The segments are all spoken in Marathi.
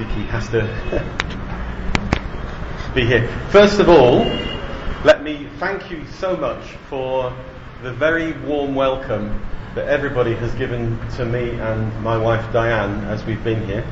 physically has to be here. First of all, let me thank you so much for the very warm welcome that everybody has given to me and my wife Diane as we've been here.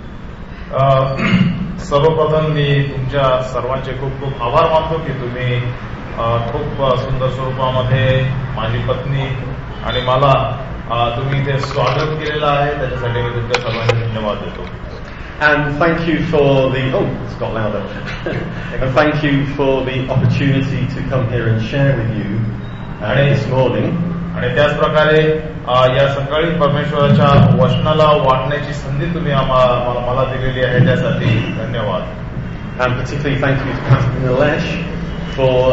सर्वप्रथम मी तुमच्या सर्वांचे खूप खूप आभार मानतो की तुम्ही खूप सुंदर स्वरूपामध्ये माझी पत्नी आणि मला तुम्ही इथे स्वागत केलेलं आहे, त्याच्यासाठी मी तुमच्या सर्वांचे धन्यवाद देतो. And thank you for the it's got louder. And thank you for the opportunity to come here and share with you this morning. आणि त्याच प्रकारे या सकाळी परमेश्वराच्या वचनाला वाटण्याची संधी तुम्ही मला दिलेली आहे, त्यासाठी धन्यवाद. And particularly thank you to Pastor Nilesh for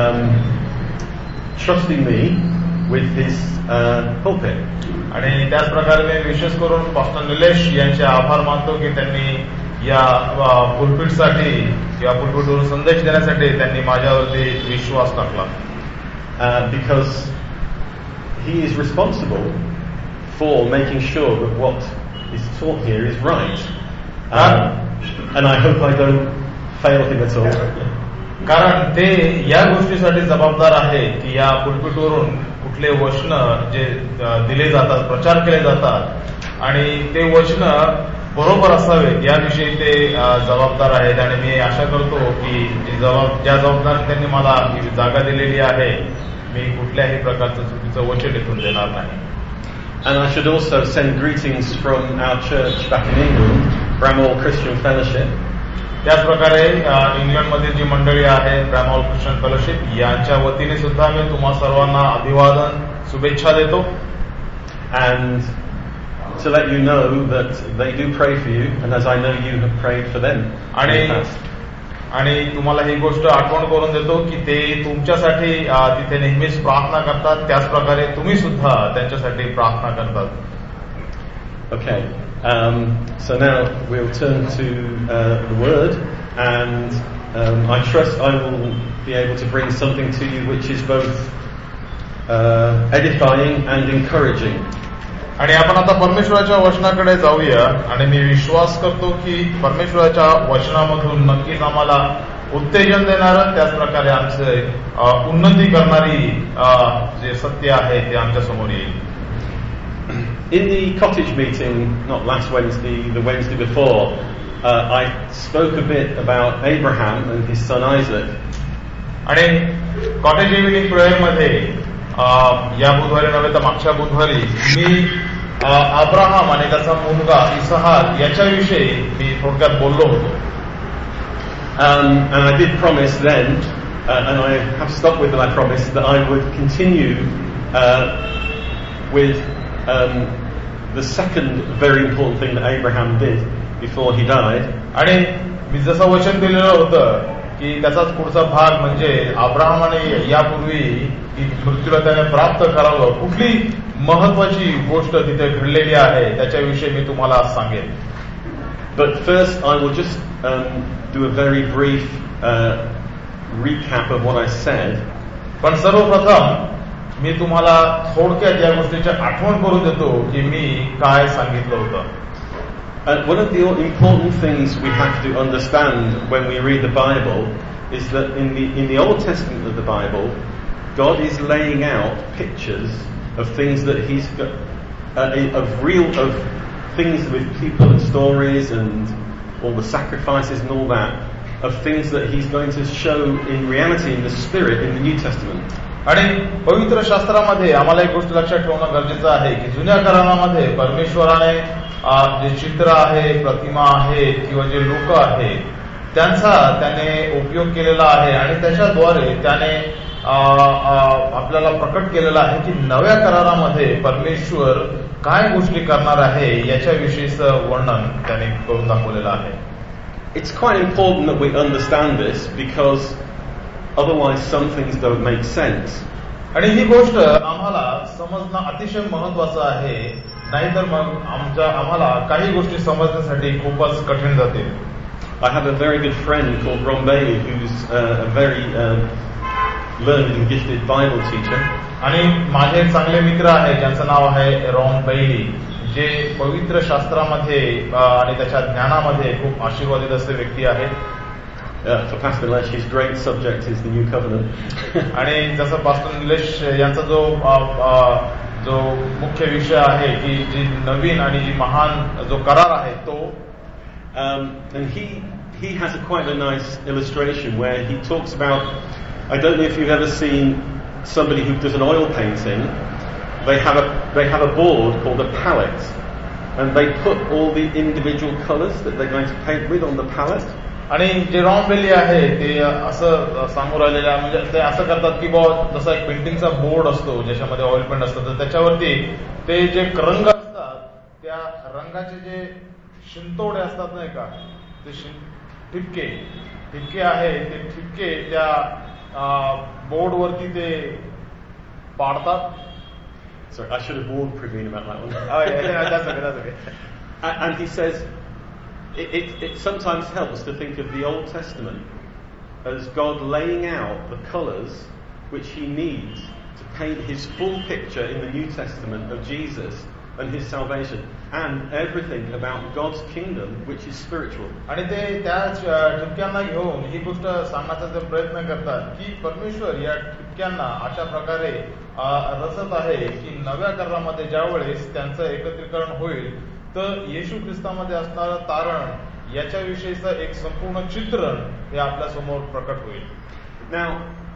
trusting me with his pulpit. आणि त्याच प्रकारे मी विशेष करून पास्टर निलेश यांचे आभार मानतो की त्यांनी या पुलपिटसाठी किंवा पुलपिटवरून संदेश देण्यासाठी त्यांनी माझ्यावरती विश्वास टाकला. Because he is responsible for making sure that what is taught here is right. And I hope I don't fail him at all. कारण ते या गोष्टीसाठी जबाबदार आहे की या पुलपिटवरून कुठले वचन जे दिले जातात, प्रचार केले जातात आणि ते वचन बरोबर असावेत याविषयी ते जबाबदार आहेत. आणि मी आशा करतो की ज्या जबाबदारी त्यांनी मला ही जागा दिलेली आहे, मी कुठल्याही प्रकारचं चुकीचं वचन इथून देणार नाही. And I should also send greetings from our church back in England, Bramall Christian Fellowship. त्याच प्रकारे इंग्लंडमधील जी मंडळी आहे ब्रॅमॉल ख्रिश्चन फेलोशिप, यांच्या वतीने सुद्धा मी तुम्हा सर्वांना अभिवादन शुभेच्छा देतो. And to let you know that they do pray for you, and as I know you have prayed for them. आणि तुम्हाला ही गोष्ट आठवण करून देतो की ते तुमच्यासाठी तिथे नेहमीच प्रार्थना करतात, त्याच प्रकारे तुम्ही सुद्धा त्यांच्यासाठी प्रार्थना करतात. Okay. So now we'll turn to the Word, and I trust I will be able to bring something to you which is both edifying and encouraging. आणि आपण आता परमेश्वराच्या वचनाकडे जाऊया, आणि मी विश्वास करतो की परमेश्वराच्या वचनामधून नक्कीच आम्हाला उत्तेजन देणारं, त्याच प्रकारे आमचे उन्नती करणारी जे सत्य आहे ते आमच्या समोर येईल. In the cottage meeting, not last Wednesday, the Wednesday before, I spoke a bit about Abraham and his son Isaac. आणि कॉटेज इव्हिनिंग प्रेयर मध्ये या बुधवारी नव्हे तर मागच्या बुधवारी मी अब्राहम आणि त्याचा मुलगा इसहाक याच्याविषयी मी थोडक्यात बोललो होतो. And I did promise then, and I have stuck with that I promised, that I would continue with the second very important thing that Abraham did before he died. आणि मी जसं वचन दिलेलं होतं की त्याचाच पुढचा भाग म्हणजे अब्राहमाने यापूर्वी मृत्यूला त्याने प्राप्त करावं, कुठली महत्वाची गोष्ट तिथे घडलेली आहे त्याच्याविषयी मी तुम्हाला सांगेन. But first I will just do a very brief recap of what I said. पण सर्वप्रथम मी तुम्हाला थोडक्यात या गोष्टीची आठवण करून देतो की मी काय सांगितलं होतं. One of the important things we have to understand when we read the Bible is that in the Old Testament of the Bible, God is laying out pictures of things that He's of things with people and stories and all the sacrifices and all that, of things that He's going to show in reality in the Spirit in the New Testament. आणि पवित्र शास्त्रामध्ये आम्हाला एक गोष्ट लक्षात ठेवणं गरजेचं आहे की जुन्या करारामध्ये परमेश्वराने जे चित्र आहे, प्रतिमा आहे किंवा जे लोक आहेत त्यांचा त्याने उपयोग केलेला आहे, आणि त्याच्याद्वारे त्याने आपल्याला प्रकट केलेला आहे की नव्या करारामध्ये परमेश्वर काय गोष्टी करणार आहे याच्याविषयीचं वर्णन त्याने करून दाखवलेलं आहे. It's quite important that we understand this because otherwise some things don't make sense. आणि ही गोष्ट आम्हाला समजणं अतिशय महत्वाचं आहे, नाहीतर मग आम्हाला काही गोष्टी समजण्यासाठी खूपच कठीण जाते. I have a very good friend called Ron Bailey who's a very learned and gifted Bible teacher. आणि माझे एक चांगले मित्र आहे ज्यांचं नाव आहे रॉन बेली, जे पवित्र शास्त्रामध्ये आणि त्याच्या ज्ञानामध्ये खूप आशीर्वादित असे व्यक्ती आहेत. For Pastor Nilesh, his great subject is the New Covenant. आणि जसं पास्टर निलेश यांचा जो मुख्य विषय आहे की जी नवीन आणि जी महान जो करार आहे तो, and he has quite a nice illustration where he talks about, I don't know if you've ever seen somebody who does an oil painting. They have a board called a palette, and they put all the individual colors that they're going to paint with on the palette. आणि जे रॉम बेली आहे ते असं सांगू राहिलेलं आहे, म्हणजे ते असं करतात की बाबा जसा एक पेंटिंगचा बोर्ड असतो ज्याच्यामध्ये ऑइल पेंट असतं, तर त्याच्यावरती ते जे रंग असतात त्या रंगाचे जे शिंतोडे असतात नाही का, ते ठिपके आहे, ते ठिपके त्या बोर्डवरती ते पाडतात. Sorry, I should have warned Praveen about that one. Oh, yeah, that's okay. And he says, it sometimes helps to think of the Old Testament as God laying out the colours which he needs to paint his full picture in the New Testament of Jesus and his salvation and everything about God's kingdom which is spiritual. आणि ते त्या ठिपक्यांना घेऊन ही गोष्ट सांगण्याचा प्रयत्न करतात की परमेश्वर या ठिपक्यांना अशा प्रकारे रचत आहे की नव्या करारामध्ये ज्यावेळेस त्यांचं एकत्रीकरण होईल तर येशू ख्रिस्तामध्ये असणारं तारण याच्याविषयीचं एक संपूर्ण चित्रण हे आपल्या समोर प्रकट होईल. Now,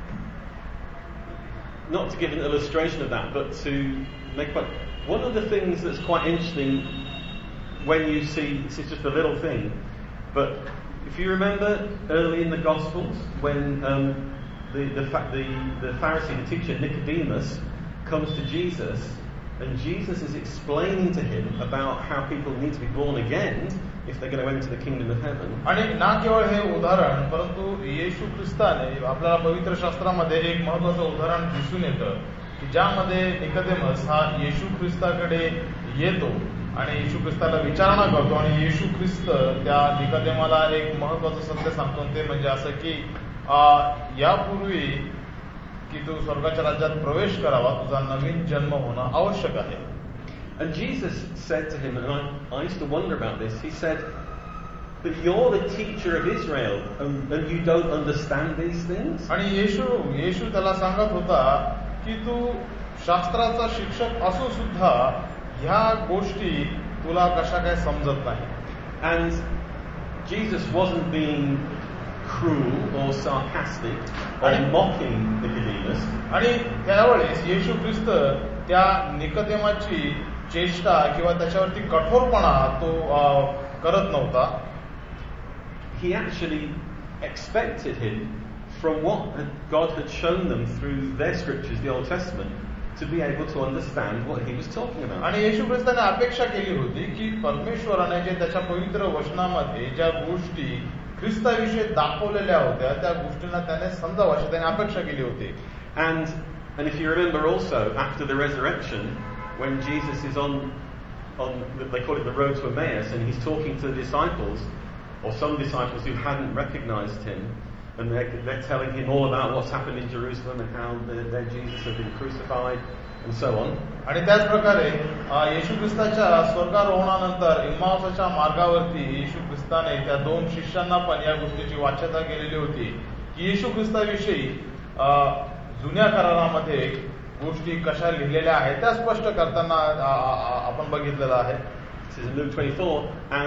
not to give an illustration of that, but to make one of the things that's quite interesting when you see, this is just a little thing, but if you remember early in the Gospels when the Pharisee, the teacher Nicodemus, comes to Jesus, and Jesus is explaining to him about how people need to be born again if they're going to enter the kingdom of heaven. आणि ना केवळ हे उदाहरण, परंतु येशू ख्रिस्ताने आपल्याला पवित्र शास्त्रामध्ये एक महत्वाचं उदाहरण दिसून येतं की ज्यामध्ये निकोदेमस हा येशू ख्रिस्ताकडे येतो आणि येशू ख्रिस्ताला विचारणा करतो आणि येशू ख्रिस्त त्या निकोदेमाला एक महत्वाचं सत्य सांगतो, ते म्हणजे असं की यापूर्वी की तू स्वर्गाच्या राज्यात प्रवेश करावा तुझा नवीन जन्म होणं आवश्यक आहे. And Jesus said to him, and I used to wonder about this, he said, but you're the teacher of Israel and you don't understand these things? आणि येशू त्याला सांगत होता की तू शास्त्राचा शिक्षक असू सुद्धा ह्या गोष्टी तुला कशा काय समजत नाही. And Jesus wasn't being cruel or sarcastic or mocking Nicodemus. आणि त्यावेळेस येशू ख्रिस्त त्या निकोदेमाची चेष्टा किंवा त्याच्यावरती कठोरपणा तो करत नव्हता. He actually expected him, from what God had shown them through their scriptures, the Old Testament, to be able to understand what he was talking about. आणि येशू ख्रिस्ताने अपेक्षा केली होती की परमेश्वराने जे त्याच्या पवित्र वचनामध्ये ज्या गोष्टी ख्रिस्ताविषयी दाखवलेल्या होत्या त्या गोष्टींना त्याने समजावं अशी त्याने अपेक्षा केली होती. And if you remember also, after the resurrection, when Jesus is on they call it the road to Emmaus, and he's talking to the disciples, or some disciples who hadn't recognized him, and they're telling him all about what's happened in Jerusalem and how their Jesus had been crucified and so on. आणि त्याच प्रकारे येशू ख्रिस्ताच्या स्वर्गारोहणानंतर इम्माऊसच्या मार्गावरती येशू ख्रिस्ताने त्या दोन शिष्यांना पण या गोष्टीची वाच्यता केलेली होती की येशू ख्रिस्ताविषयी जुन्या करारामध्ये गोष्टी कशा लिहिलेल्या आहेत त्या स्पष्ट करताना आपण बघितलेलं आहे. This is in Luke 24,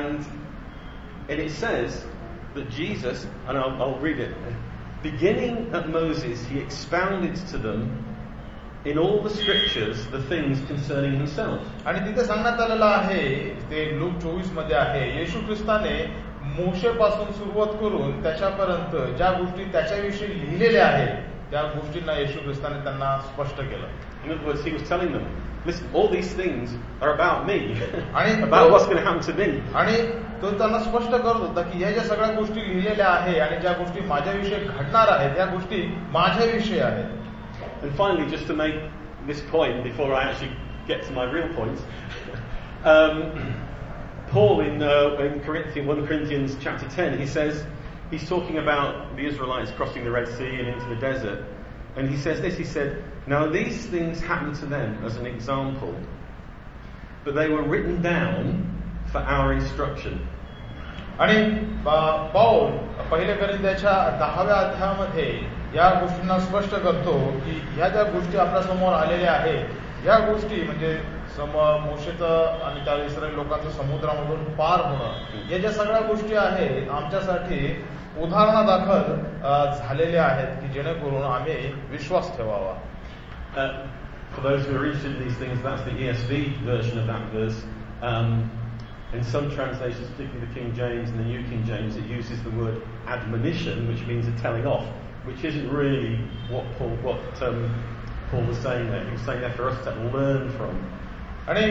and it says that Jesus, and I'll read it, beginning at Moses, he expounded to them in all the scriptures the things concerning himself. आणि तिथे सांगण्यात आलेलं आहे, ते लूक 24 मध्ये आहे, येशू ख्रिस्ताने मोशेपासून सुरुवात करून त्याच्यापर्यंत ज्या गोष्टी त्याच्याविषयी लिहिलेल्या आहेत त्या गोष्टींना येशू ख्रिस्ताने त्यांना स्पष्ट केलं. In other words, he was telling them, listen, all these things are about me, about what's going to happen to me. आणि तो त्यांना स्पष्ट करत होता की ह्या ज्या सगळ्या गोष्टी लिहिलेल्या आहेत आणि ज्या गोष्टी माझ्याविषयी घडणार आहेत त्या गोष्टी माझ्याविषयी आहेत. And finally, just to make this point before I actually get to my real points, Paul in 1 Corinthians chapter 10, he says, he's talking about the Israelites crossing the Red Sea and into the desert, and he says this, he said, now these things happened to them as an example, but they were written down for our instruction. आणि पाऊल पहिल्या कोरिंथ्याच्या 10व्या अध्यायामध्ये या गोष्टींना स्पष्ट करतो की ह्या ज्या गोष्टी आपल्या समोर आलेल्या आहेत या गोष्टी म्हणजे मोशेचं आणि त्या इस्रायल लोकांचं समुद्रामधून पार होणं या ज्या सगळ्या गोष्टी आहेत आमच्यासाठी उदाहरणादाखल झालेल्या आहेत की जेणेकरून आम्ही विश्वास ठेवावा. For those who are interested in these things, that's the ESV version of that verse. In some translations, particularly the King James and the New King James, it uses the word admonition, which means a telling off, which isn't really what Paul was saying there. He was saying there for us to learn from. आणि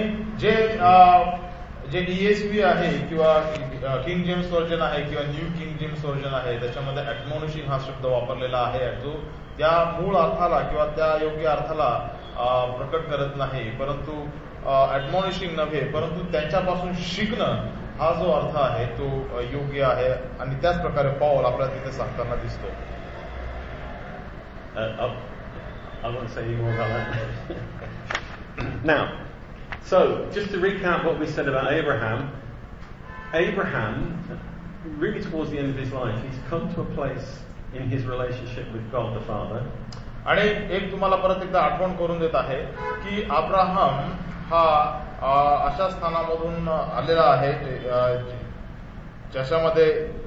जे ESV आहे किंवा किंग जेम्स व्हर्जन आहे किंवा न्यू किंग जेम्स व्हर्जन आहे त्याच्यामध्ये ॲडमॉनिशिंग हा शब्द वापरलेला आहे जो त्या मूळ अर्थाला किंवा त्या योग्य अर्थाला प्रकट करत नाही, परंतु ॲडमॉनिशिंग नव्हे परंतु त्यांच्यापासून शिकणं हा जो अर्थ आहे तो योग्य आहे आणि त्याच प्रकारे पाऊल आपल्याला तिथे सांगताना दिसतो. I won't say any more about that. Now, so just to recap what we said about Abraham, really towards the end of his life, he's come to a place in his relationship with God the Father. आणि एक तुम्हाला परत एकदा आठवण करून देत आहे की अब्राहम हा अशा स्थानामधून आलेला आहे ज्याच्यामध्ये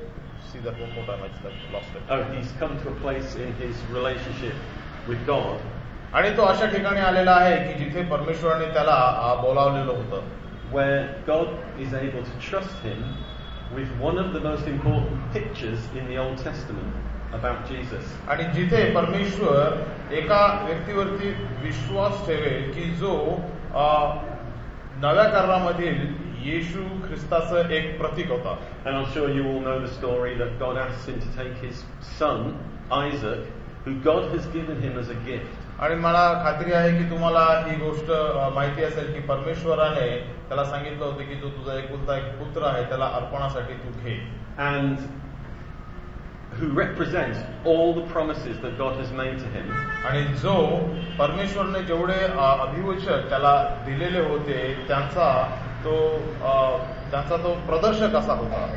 he's come to a place in his relationship with God. आणि तो अशा ठिकाणी आलेला आहे की जिथे परमेश्वराने त्याला बोलावलेलं होतं. Where God is able to trust him with one of the most important pictures in the Old Testament about Jesus. आणि जिथे परमेश्वर एका व्यक्तीवरती विश्वास ठेवेल की जो नव्या करारामधील येशू ख्रिस्ताचं एक प्रतीक होता. And I'm sure you all know the story that God asks him to take his son Isaac, who God has given him as a gift. आणि मला खात्री आहे की तुम्हाला ही गोष्ट माहिती असेल की परमेश्वराने त्याला सांगितलं होतं की जो तुझा एकुलता एक पुत्र आहे त्याला अर्पणासाठी तू घे. And who represents all the promises that God has made to him. आणि जो परमेश्वरने जेवढे अभिवचन त्याला दिलेले होते त्यांचा तो प्रदर्शक असा होता.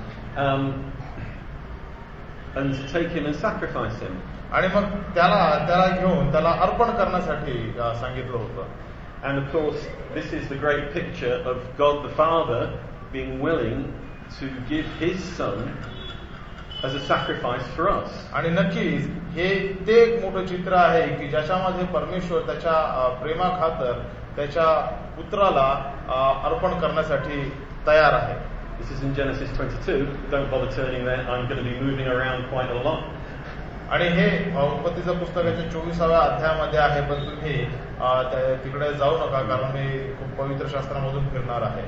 And to take him and sacrifice him. आणि मग त्याला घेऊन त्याला अर्पण करण्यासाठी सांगितलं होतं. And of course, this is the great picture of God the Father being willing to give his son as a sacrifice for us. आणि नक्कीच हे ते एक मोठं चित्र आहे की ज्याच्यामध्ये परमेश्वर त्याच्या प्रेमाखातर त्याच्या पुत्राला अर्पण करण्यासाठी तयार आहे. This is in Genesis 22. Don't bother turning there. I'm going to be moving around quite a lot. आणि हे उत्पत्तीचं पुस्तकाच्या 24व्या अध्यायामध्ये आहे, पण तुम्ही तिकडे जाऊ नका कारण मी खूप पवित्र शास्त्रामधून फिरणार आहे.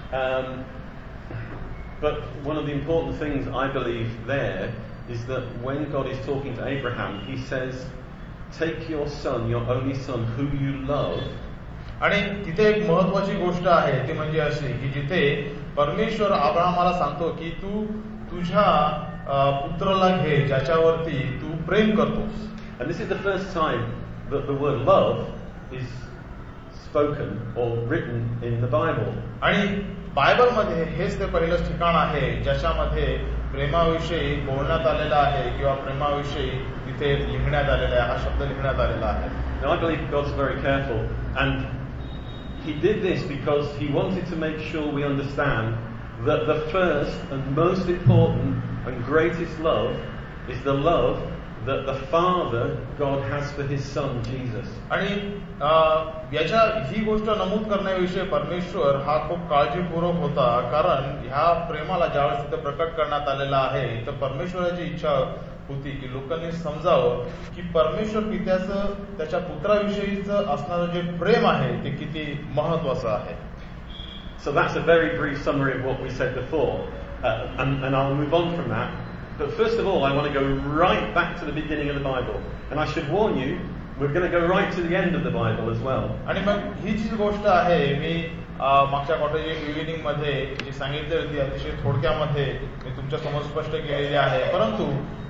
But one of the important things I believe there is that when God is talking to Abraham, he says, take your son, your only son, who you love. आणि तिथे एक महत्वाची गोष्ट आहे ती म्हणजे अशी की जिथे परमेश्वर अब्राहमाला सांगतो की तू तुझ्या पुत्राला घे ज्याच्यावरती तू प्रेम करतोस. And this is the first time that the word love is spoken or written in the Bible. आणि बायबलमध्ये हेच ते पहिलंच ठिकाण आहे ज्याच्यामध्ये प्रेमाविषयी बोलण्यात आलेलं आहे किंवा प्रेमाविषयी तिथे लिहिण्यात आलेला आहे, हा शब्द लिहिण्यात आलेला आहे. Now I believe God's very careful, and he did this because he wanted to make sure we understand that the first and most important and greatest love is the love that the Father God has for his son Jesus. आणि याच्या ही गोष्ट नमूद करण्याविषयी परमेश्वर हा खूप काळजीपूर्वक होता कारण ह्या प्रेमाला ज्यावेळेस तिथे प्रकट करण्यात आलेला आहे तर परमेश्वराची इच्छा होती की लोकांनी समजावं की परमेश्वर पित्याचं त्याच्या पुत्राविषयीचं असणारं जे प्रेम आहे ते किती महत्वाचं आहे. So that's a very brief summary of what we said before, and I'll move on from that. But first of all, I want to go right back to the beginning of the Bible. And I should warn you, we're going to go right to the end of the Bible as well. आणि मग ही जी गोष्ट आहे मी मागच्या कॉटेज इव्हिनिंग मध्ये जी सांगितली होती अतिशय थोडक्यामध्ये मी तुमच्या समोर स्पष्ट केलेली आहे, परंतु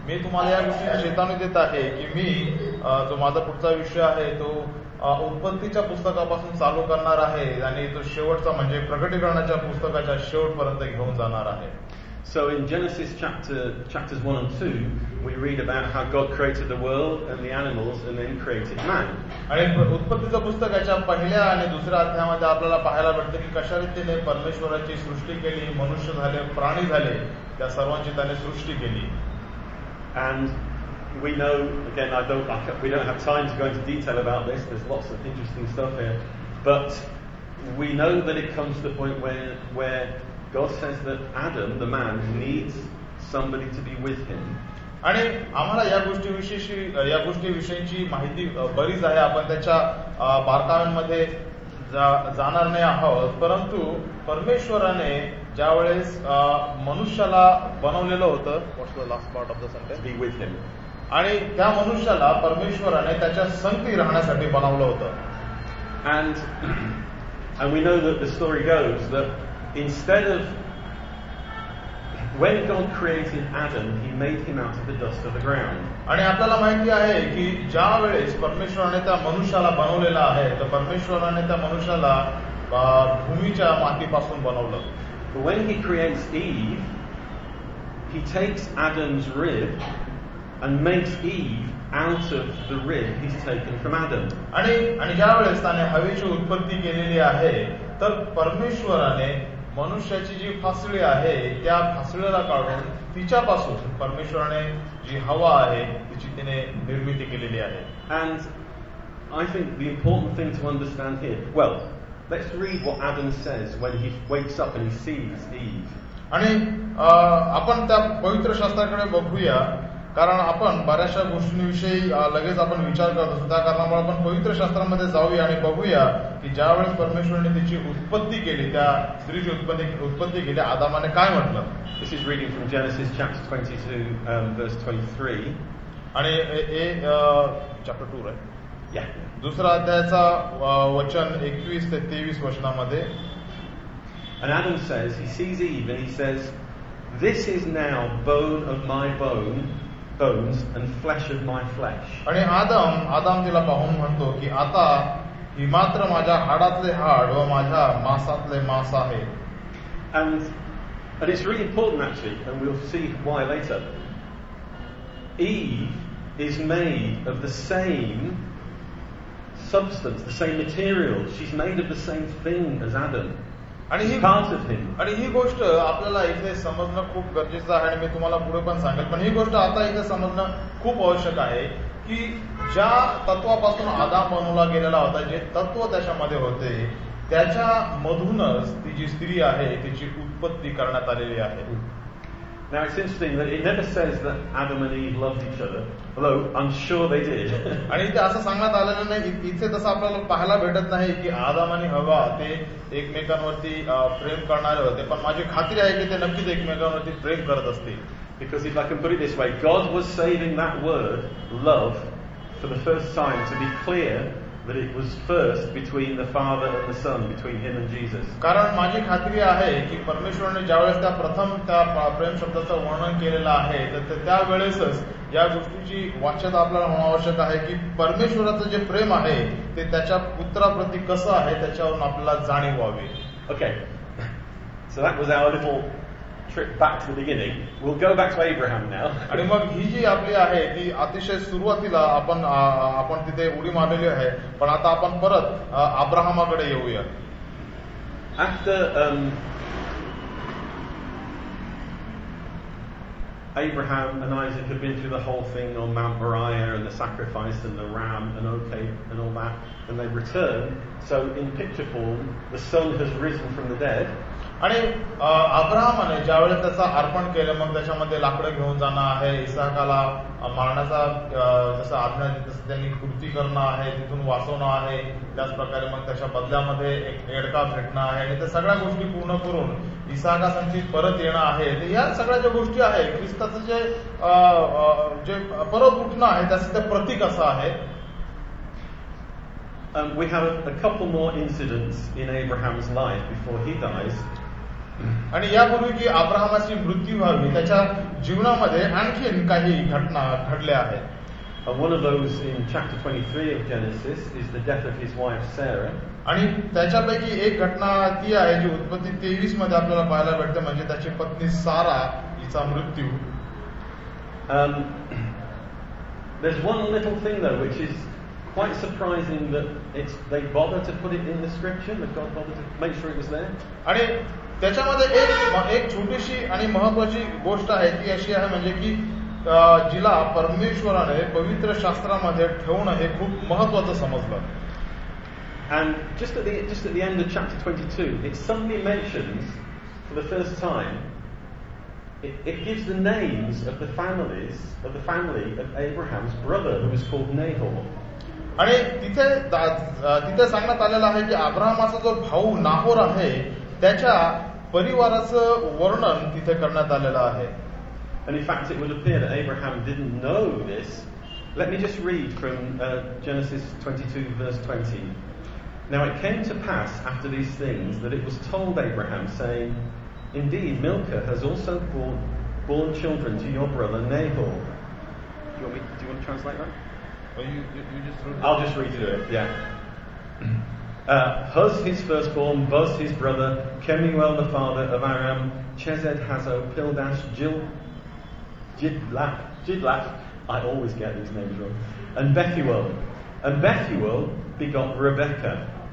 मी तुम्हाला या गोष्टीची चेतावणी देत आहे की मी जो माझा पुढचा विषय आहे तो उत्पत्तीच्या पुस्तकापासून चालू करणार आहे आणि तो शेवटचा म्हणजे प्रकटीकरणाच्या पुस्तकाच्या शेवटपर्यंत घेऊन जाणार आहे. So in Genesis chapters 1 and 2, we read about how God created the world and the animals and then created man. आणि उत्पत्तीच्या पुस्तकाच्या पहिल्या आणि दुसऱ्या अध्यायामध्ये आपल्याला पाहायला भेटतं की कशा रीतीने परमेश्वराची सृष्टी केली, मनुष्य झाले, प्राणी झाले, त्या सर्वांची त्याने सृष्टी केली. And we know, again, we don't have time to go into detail about this. There's lots of interesting stuff here, but we know that it comes to the point where God says that Adam, the man, needs somebody to be with him. आणि आम्हाला या गोष्टीविषयीची माहिती बरीच आहे. आपण त्याच्या बारकाव्यांमध्ये जाणार नाही आहोत, परंतु परमेश्वराने ज्या वेळेस मनुष्याला बनवलेलं होतं, what's the last part of the sentence, be with him, आणि त्या मनुष्याला परमेश्वराने त्याच्या संगती राहण्यासाठी बनवलं होतं. And we know that the story goes that instead of, when God created Adam, he made him out of the dust of the ground. आणि आपल्याला माहिती आहे की ज्या वेळेस परमेश्वराने त्या मनुष्याला बनवलेला आहे, तर परमेश्वराने त्या मनुष्याला भूमीच्या मातीपासून बनवलं. But when he creates Eve, he takes Adam's rib and makes Eve out of the rib he's taken from Adam. आणि ज्या वेळेस त्याने हवेची उत्पत्ती केलेली आहे, तर परमेश्वराने मनुष्याची जी फासळी आहे त्या फासळीला काढून तिच्यापासून परमेश्वराने जी हवा आहे तिची तिने निर्मिती केलेली आहे. And I think the important thing to understand here, well, let's read what Adam says when he wakes up and he sees Eve. आणि आपण त्या पवित्र शास्त्राकडे बघूया, कारण आपण बऱ्याचशा गोष्टींविषयी लगेच आपण विचार करत असतो. त्या कारणामुळे आपण पवित्र शास्त्रामध्ये जाऊया आणि बघूया की ज्या वेळेस परमेश्वराने तिची उत्पत्ती केली, त्या स्त्रीची उत्पत्ती केली, आदामाने काय म्हटलं. This is reading from Genesis chapter 22, verse 23. आणि चॅप्टर 2, राईट? Yeah. दुसरा अध्यायाचा वचन 21 ते 23 वचनामध्ये. And Adam says, he sees Eve and he says, "This is now bone of my bones and flesh of my flesh." आणि आदाम तिला पाहून म्हणतो की आता ही मात्र माझ्या हाडातले हाड व माझ्या मांसातले मांस आहे. And it's really important actually, and we'll see why later. Eve is made of the same substance, the same material. She's made of the same thing as Adam. आणि ही गोष्ट आपल्याला इथे समजणं खूप गरजेचं आहे आणि मी तुम्हाला पुढे पण सांगेल. पण ही गोष्ट आता इथे समजणं खूप आवश्यक आहे की ज्या तत्वापासून आदाम बनवला गेलेला होता, जे तत्व त्याच्यामध्ये होते, त्याच्या मधूनच ती जी स्त्री आहे तिची उत्पत्ती करण्यात आलेली आहे. Now it's interesting that it never says that Adam and Eve loved each other, although I'm sure they did. आणि ते असं सांगण्यात आलेलं नाही, इथे तसं आपल्याला पाहायला भेटत नाही की आदाम आणि हवा ते एकमेकांवरती प्रेम करणारे होते, पण माझी खात्री आहे की ते नक्कीच एकमेकांवरती प्रेम करत असतील. Because if I can put it this way, God was saving that word, love, for the first time to be clear that it was first between the Father and the Son, between him and Jesus. कारण माझी खात्री आहे की परमेश्वराने ज्यावेळेस त्या प्रेम शब्दाचं वर्णन केलेलं आहे, तर त्यावेळेसच या गोष्टीची वाच्यता आपल्याला होणं आवश्यक आहे की परमेश्वराचं जे प्रेम आहे ते त्याच्या पुत्राप्रती कसं आहे त्याच्यावरून आपल्याला जाणीव व्हावी. Okay, so that was our little trip back to the beginning. We'll go back to Abraham now. आणि मग ही जी आपली आहे ती अतिशय सुरुवातीला आपण तिथे उडी मारलेली आहे, पण आता आपण परत अब्राहमाकडे येऊया. After Abraham and Isaac had been through the whole thing on Mount Moriah and the sacrifice and the ram and all that, and they returned. So in picture form, the son has risen from the dead. आणि अब्राहमाने ज्यावेळेस त्याचं अर्पण केलं, मग त्याच्यामध्ये लाकडं घेऊन जाणं आहे, इसाकाला मारण्याचा जसं आज्ञा तसं त्यांनी कृती करणं आहे, तिथून वाचवणं आहे, त्याचप्रकारे मग त्याच्या बदल्यामध्ये एक एडका भेटणं आहे आणि त्या सगळ्या गोष्टी पूर्ण करून इसाकासाठी परत येणं आहे. तर या सगळ्या ज्या गोष्टी आहेत, ख्रिस्ताचं जे परत उठणं आहे त्याचं ते प्रतीक असं आहे. We have a couple more incidents in Abraham's life before he dies. आणि यापूर्वी की अब्राहमाची मृत्यू व्हावी त्याच्या जीवनामध्ये आणखीन काही घटना घडल्या आहेत. And one of those in chapter 23 of Genesis is the death of his wife Sarah. आणि त्याच्यापैकी एक घटना ती आहे जी उत्पत्ती 23 मध्ये आपल्याला पाहायला भेटते, म्हणजे त्याची पत्नी सारा हिचा मृत्यू. There's one little thing though which is quite surprising that they bother to put it in the scripture, that God bothered to make sure it was there. आणि त्याच्यामध्ये एक छोटीशी आणि महत्वाची गोष्ट आहे ती अशी आहे म्हणजे की जिला परमेश्वराने पवित्र शास्त्रामध्ये ठेवणं हे खूप महत्वाचं समजलं. And just at the end of chapter 22, it suddenly mentions for the first time, it gives the names of the family of Abraham's brother who was called Nahor. आणि तिथे सांगण्यात आलेलं आहे की अब्राहमाचा जो भाऊ नाहोर आहे त्याच्या परिवाराचं वर्णन तिथे करण्यात आलेलं आहे. And in fact, it would appear that Abraham didn't know this. Let me just read from Genesis 22, verse 20. Now it came to pass after these things that it was told Abraham, saying, Indeed, Milcah has also borne children to your brother Nahor. Do you want to translate that? You just read it. I'll just read it. Yeah. Huz his firstborn, Buz his brother, Kemuel the father of Aram, Chesed Hazo, Pildash, Jidlaph, I always get these names wrong, and Bethuel. And Bethuel begot Rebekah.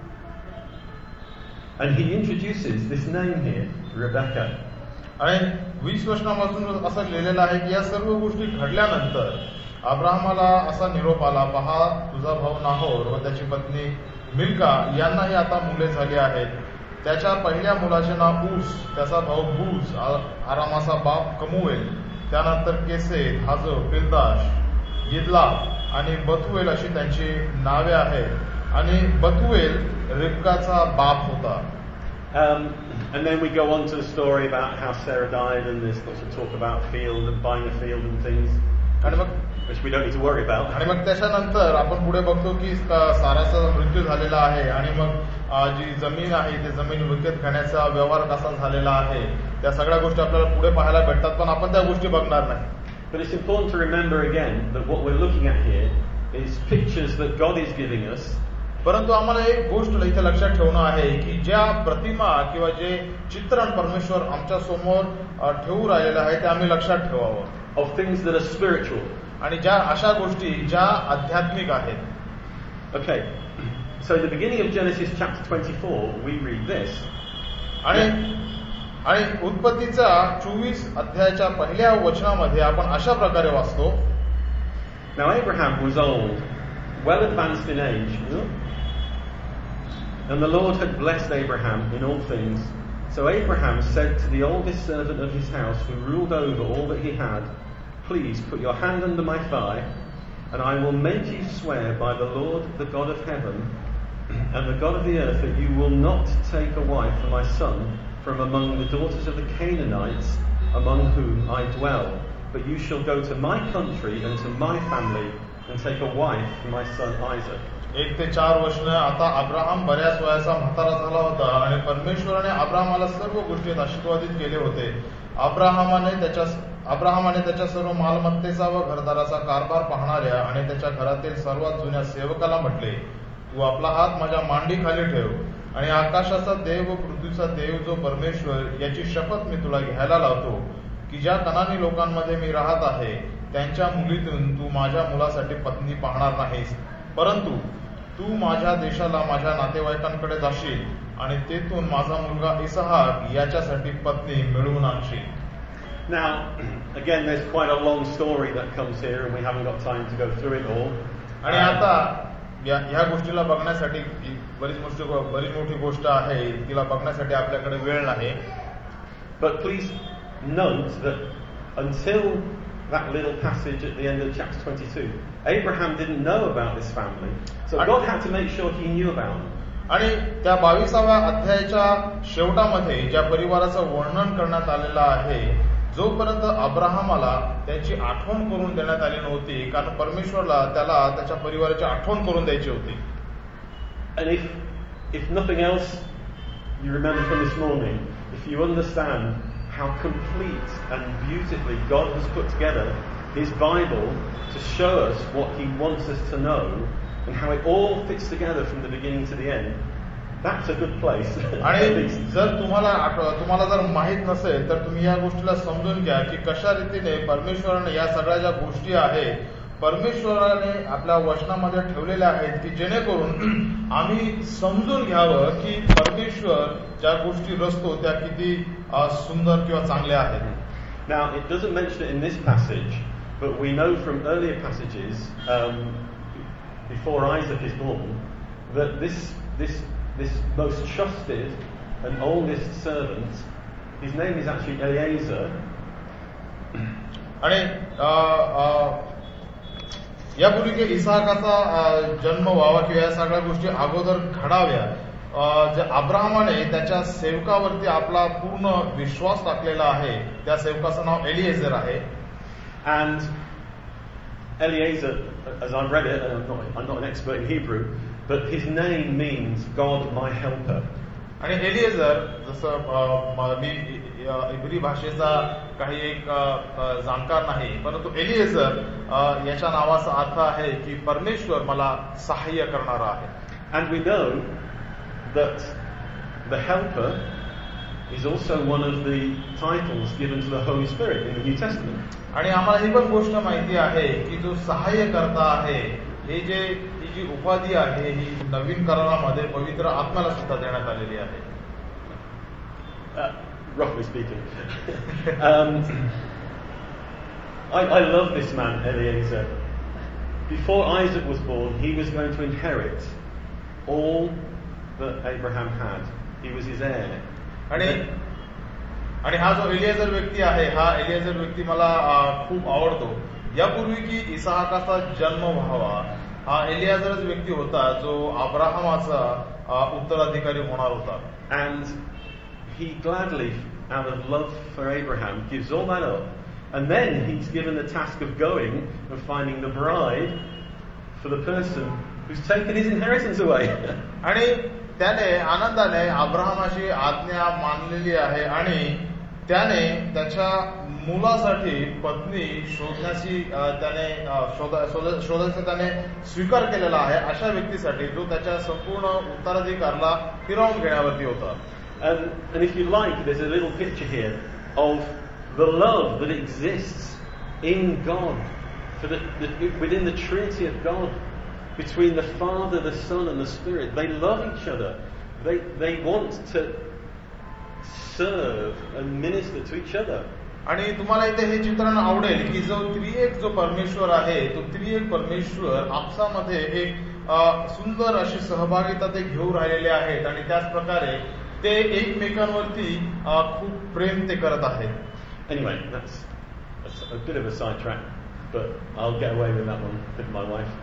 And he introduces this name here, Rebekah. आणि 20 वचनापासून असं लिहिलेलं आहे की या सर्व गोष्टी घडल्यानंतर अब्राहमाला असा निरोप आला, पहा तुझा भाऊ नाहोर व त्याची पत्नी मिल्का यांनाही आता मुले झाली आहेत. त्याच्या पहिल्या मुलाचे नाव ऊस, त्याचा भाऊ बूज, आरामाचा बाप कमुएल, त्यानंतर केसेद, हाजो, पिल्दाश, यिदलाफ आणि बथुएल अशी त्यांची नावे आहेत. आणि बथुएल रिबकाचा बाप होता. And then we go on to the story about how Sarah died, and there's lots of talk about field and buying a field and things, which we don't need to worry about. आणि मग त्याच्यानंतर आपण पुढे बघतो की साराचा मृत्यू झालेला आहे आणि मग जी जमीन आहे ती जमीन विकत घेण्याचा व्यवहार कसा झालेला आहे त्या सगळ्या गोष्टी आपल्याला पुढे पाहायला भेटतात, पण आपण त्या गोष्टी बघणार नाही. But it's important to remember again that what we're looking at here is pictures that God is giving us. परंतु आम्हाला एक गोष्ट इथे लक्षात ठेवणं आहे की ज्या प्रतिमा किंवा जे चित्रण परमेश्वर आमच्या समोर ठेवू राहिलेलं आहे ते आम्ही लक्षात ठेवावं. Of things that are spiritual. आणि ज्या अशा गोष्टी ज्या आध्यात्मिक आहेत. Okay, so at the beginning of Genesis chapter 24 we read this. आणि उत्पत्तीचा 24 अध्यायाच्या पहिल्या वचनामध्ये आपण अशा प्रकारे वाचतो. Now Abraham was old, well advanced in age, and the Lord had blessed Abraham in all things. So Abraham said to the oldest servant of his house, who ruled over all that he had, Please put your hand under my thigh, and I will make you swear by the Lord, the God of heaven, and the God of the earth, that you will not take a wife for my son from among the daughters of the Canaanites, among whom I dwell, but you shall go to my country and to my family, and take a wife for my son Isaac. 1 ते 4 वर्ष. आता अब्राहम बऱ्याच वयाचा म्हातारा झाला होता आणि परमेश्वराने अब्राहमाला सर्व गोष्टीत आशीर्वादित केले होते. अब्राहमाने त्याच्या सर्व मालमत्तेचा व घरदाराचा कारभार पाहणाऱ्या आणि त्याच्या घरातील सर्वात जुन्या सेवकाला म्हटले, तू आपला हात माझ्या मांडीखाली ठेव आणि आकाशाचा देव व पृथ्वीचा देव जो परमेश्वर याची शपथ मी तुला घ्यायला लावतो की ज्या कनानी लोकांमध्ये मी राहत आहे त्यांच्या मुलीतून तू माझ्या मुलासाठी पत्नी पाहणार नाहीस, परंतु तू माझ्या देशाला माझ्या नातेवाईकांकडे जाशील आणि तेथून माझा मुलगा इसहाक याच्यासाठी पत्नी मिळवून आणशील. Now, again, there's quite a long story that comes here, and we haven't got time to go through it all. आणि आता ह्या गोष्टीला बघण्यासाठी बरीच मोठी गोष्ट आहे, तिला बघण्यासाठी आपल्याकडे वेळ नाही. But please note that until that little passage at the end of chapter 22, Abraham didn't know about this family. So God had to make sure he knew about them. आणि त्या 22व्या अध्यायाच्या शेवटामध्ये ज्या परिवाराचं वर्णन करण्यात आलेलं आहे, जोपर्यंत अब्राहमाला त्याची आठवण करून देण्यात आली नव्हती, कारण परमेश्वरला त्याला त्याच्या परिवाराची आठवण करून द्यायची होती. And if nothing else, you remember from this morning if you understand how complete and beautifully God has put together His Bible to show us what He wants us to know and how it all fits together from the beginning to the end, that's a good place. आणि जर तुम्हाला जर माहित नसेल तर तुम्ही या गोष्टीला समजून घ्या की कशा रीतीने परमेश्वराने या सगळ्या ज्या गोष्टी आहेत परमेश्वराने आपल्या वचनामध्ये ठेवलेल्या आहेत की जेणेकरून आम्ही समजून घ्यावं की परमेश्वर ज्या गोष्टी रचतो त्या किती सुंदर किंवा चांगल्या आहेत. Now, it doesn't mention it in this passage, but we know from earlier passages before Isaac is born that this most trusted and oldest servant, his name is actually Eliezer. आणि यापूर्वी की इसाकाचा जन्म व्हावा किंवा या सगळ्या गोष्टी अगोदर घडाव्या अब्राहमाने त्याच्या सेवकावरती आपला पूर्ण विश्वास टाकलेला आहे. त्या सेवकाचं नाव एलिएझर आहे. And Eliezer, as I've read it, and I'm not an expert in Hebrew, but his name means God my helper. आणि एलिएझर जसं मी इब्री भाषेचा काही एक जाणकार नाही परंतु एलिएझर याच्या नावाचा अर्थ आहे की परमेश्वर मला सहाय्य करणारा आहे. And we know that the helper is also one of the titles given to the Holy Spirit in the New Testament. आणि आम्हाला ही पण गोष्ट माहिती आहे की जो सहाय्य करता आहे ही जी उपाधी आहे ही नवीन करारामध्ये पवित्र आत्म्याला सुद्धा देण्यात आलेली आहे. Roughly speaking. I love this man, Eliezer. Before Isaac was born, he was going to inherit all that Abraham had. He was his heir. आणि हा जो एलिएझर व्यक्ती आहे हा एलिएझर व्यक्ती मला खूप आवडतो. यापूर्वी की इसाहाकाचा जन्म व्हावा हा एलिएझरच व्यक्ती होता जो अब्राहमाचा उत्तराधिकारी होणार होता. And he gladly, out of love for Abraham, gives all that up. And then he's given the task of going and finding the bride for the person who's taken his inheritance away. आणि त्याने आनंदाने अब्राहमाची आज्ञा मानलेली आहे आणि त्याने त्याच्या मुलासाठी पत्नी शोधण्याची शोधायचा त्याने स्वीकार केलेला आहे अशा व्यक्तीसाठी जो त्याच्या संपूर्ण उत्तराधिकारला फिरवून घेण्यावरती होता. And if you like, there's a little picture here of the love that exists in God, within the Trinity of God, between the Father, the Son, and the Spirit. They love each other. They want to serve and minister to each other. आणि तुम्हाला इथे हे चित्रण आवडेल की जो त्रिएक जो परमेश्वर आहे तो त्रिएक परमेश्वर आपसामध्ये एक सुंदर अशी सहभागिता ते घेऊन राहिलेले आहेत आणि त्याच प्रकारे ते एकमेकांवरती खूप प्रेम ते करत आहेत. Anyway, that's a bit of a sidetrack, but I'll get away with that one with my wife.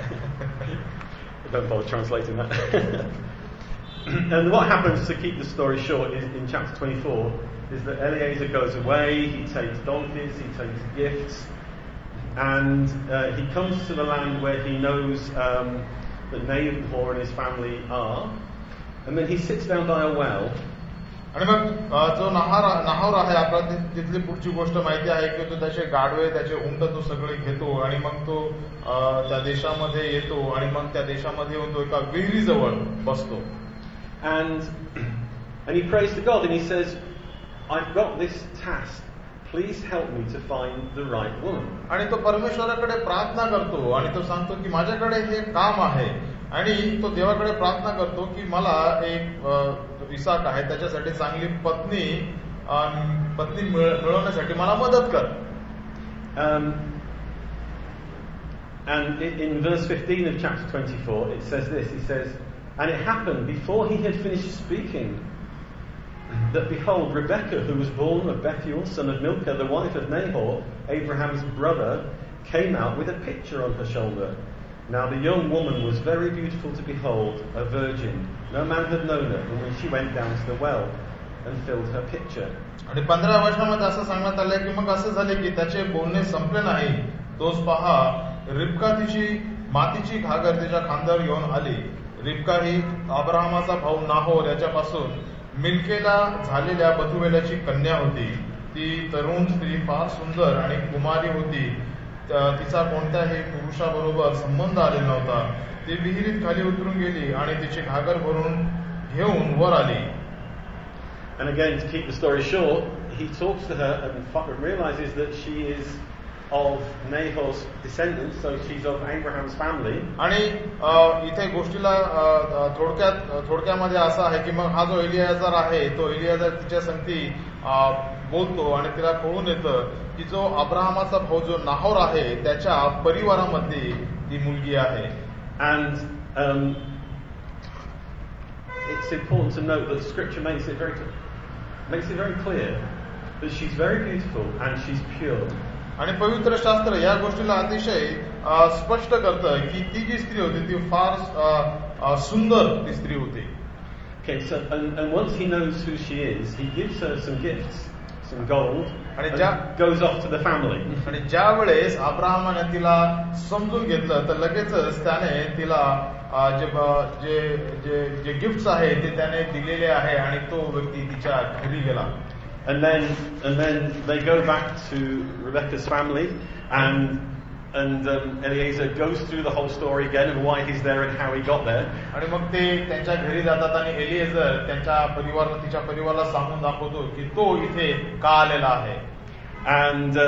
I don't bother translating that. And what happens, to keep the story short, is in chapter 24, is that Eliezer goes away, he takes donkeys, he takes gifts, and he comes to the land where he knows that Nahor and his family are, and then he sits down by a well. आणि मग जो नाहोर आहे आपल्याला तिथली पुढची गोष्ट माहिती आहे की तो त्याचे गाढवे त्याचे उंट तो सगळे घेतो आणि मग तो त्या देशामध्ये येतो आणि मग त्या देशामध्ये येऊन तो एका विहिरीजवळ बसतो. And he prays to God and he says, I've got this task, please help me to find the right woman. आणि तो परमेश्वराकडे प्रार्थना करतो आणि तो सांगतो की माझ्याकडे हे काम आहे आणि तो देवाकडे प्रार्थना करतो की मला एक इसाक आहे त्याच्यासाठी चांगली पत्नी मिळवण्यासाठी मला मदत कर. And in verse 15 of chapter 24 it says this, he says, and it happened before he had finished speaking that behold, Rebekah, who was born of Bethuel, son of Milcah, the wife of Nahor, Abraham's brother, came out with a pitcher on her shoulder. Now the young woman was very beautiful to behold, a virgin. No man had known her, and when she went down to the well and filled her pitcher. आणि 15 वर्षामध्ये असं सांगण्यात आलंय की मग असं झाले की त्याचे बोलणे संपले नाही. तोच पहा, रिबका तिची मातीची घागर तिच्या खांद्यावर घेऊन आली. रिबका ही अब्राहमाचा भाऊ नाहोर याच्यापासून मिल्केला झालेल्या बथुवेलाची कन्या होती. ती तरुण स्त्री फार सुंदर आणि कुमारी होती. तिचा कोणत्याही पुरुषाबरोबर संबंध आलेला नव्हता. ती विहिरीत खाली उतरून गेली आणि तिची घागर भरून घेऊन वर आली. And again, to keep the story short, he talks to her and realizes that she is of Nahor's descendants, so she's of Abraham's family. आणि इथे गोष्टीला थोडक्यामध्ये असं आहे की मग हा जो एलियाजर आहे तो एलियाजर तिच्या संगती बोलतो आणि तिला कळून येतं की जो अब्राहमाचा भाऊ जो नाहोर आहे त्याच्या परिवारामध्ये ती मुलगी आहे. And it's important to note that Scripture makes it very clear that she's very beautiful and she's pure. आणि पवित्र शास्त्र या गोष्टीला अतिशय स्पष्ट करतं की ती जी स्त्री होती ती फार सुंदर ती स्त्री होती. Okay, so and once he knows who she is, he gives her some gifts, some gold, and goes off to the family. आणि ज्या वेळेस अब्राहमाने तिला समजून घेतलं तर लगेचच त्याने तिला जे गिफ्ट्स आहे ते त्याने दिलेले आहे आणि तो व्यक्ती तिच्या घरी गेला. And then they go back to Rebecca's family, and Eliezer goes through the whole story again and why he's there and how he got there. आणि मग ते त्यांच्या घरी जातात आणि एलिएझर तिच्या परिवाराला सांगून दाखवतो की तो इथे का आलेला आहे. And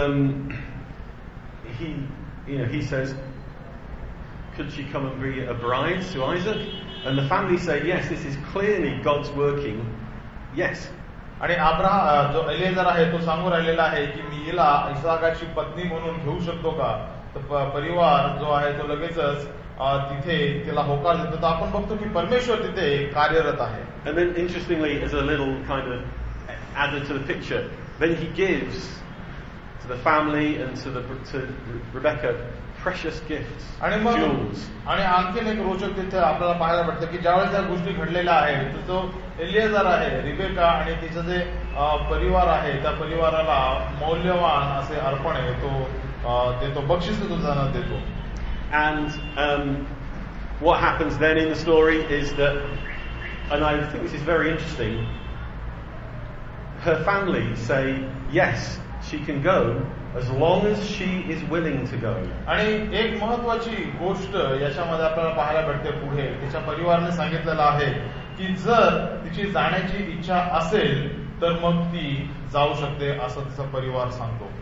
he says, could she come and be a bride to Isaac? And the family say, yes, this is clearly God's working. Yes. आणि जो एलिएझर आहे तो सांगून राहिलेला आहे की मी हिला इसाकाची पत्नी म्हणून घेऊ शकतो का. तर परिवार जो आहे तो लगेचच तिथे तिला होकार देतो. तर आपण बघतो की परमेश्वर तिथे कार्यरत आहे. And then interestingly, as a little kind of added to the picture, then he gives to the family and to Rebecca precious gifts, jewels. आणि आणखीन एक रोचक तिथे आपल्याला पाहायला भेटतं की ज्यावेळेस त्या गोष्टी घडलेल्या आहेत तर जो एलिएझर आहे रिबेका आणि तिचं जे परिवार आहे त्या परिवाराला मौल्यवान असे अर्पण आहे तो देतो, बक्षीस देतो. And what happens then in the story is that, and I think this is very interesting, her family say yes, she can go as long as she is willing to go. आणि एक महत्वाची गोष्ट याच्यामध्ये आपल्याला पाहायला भेटते पुढे तिच्या परिवाराने सांगितलेलं आहे की जर तिची जाण्याची इच्छा असेल तर मग ती जाऊ शकते असं तिचा परिवार सांगतो.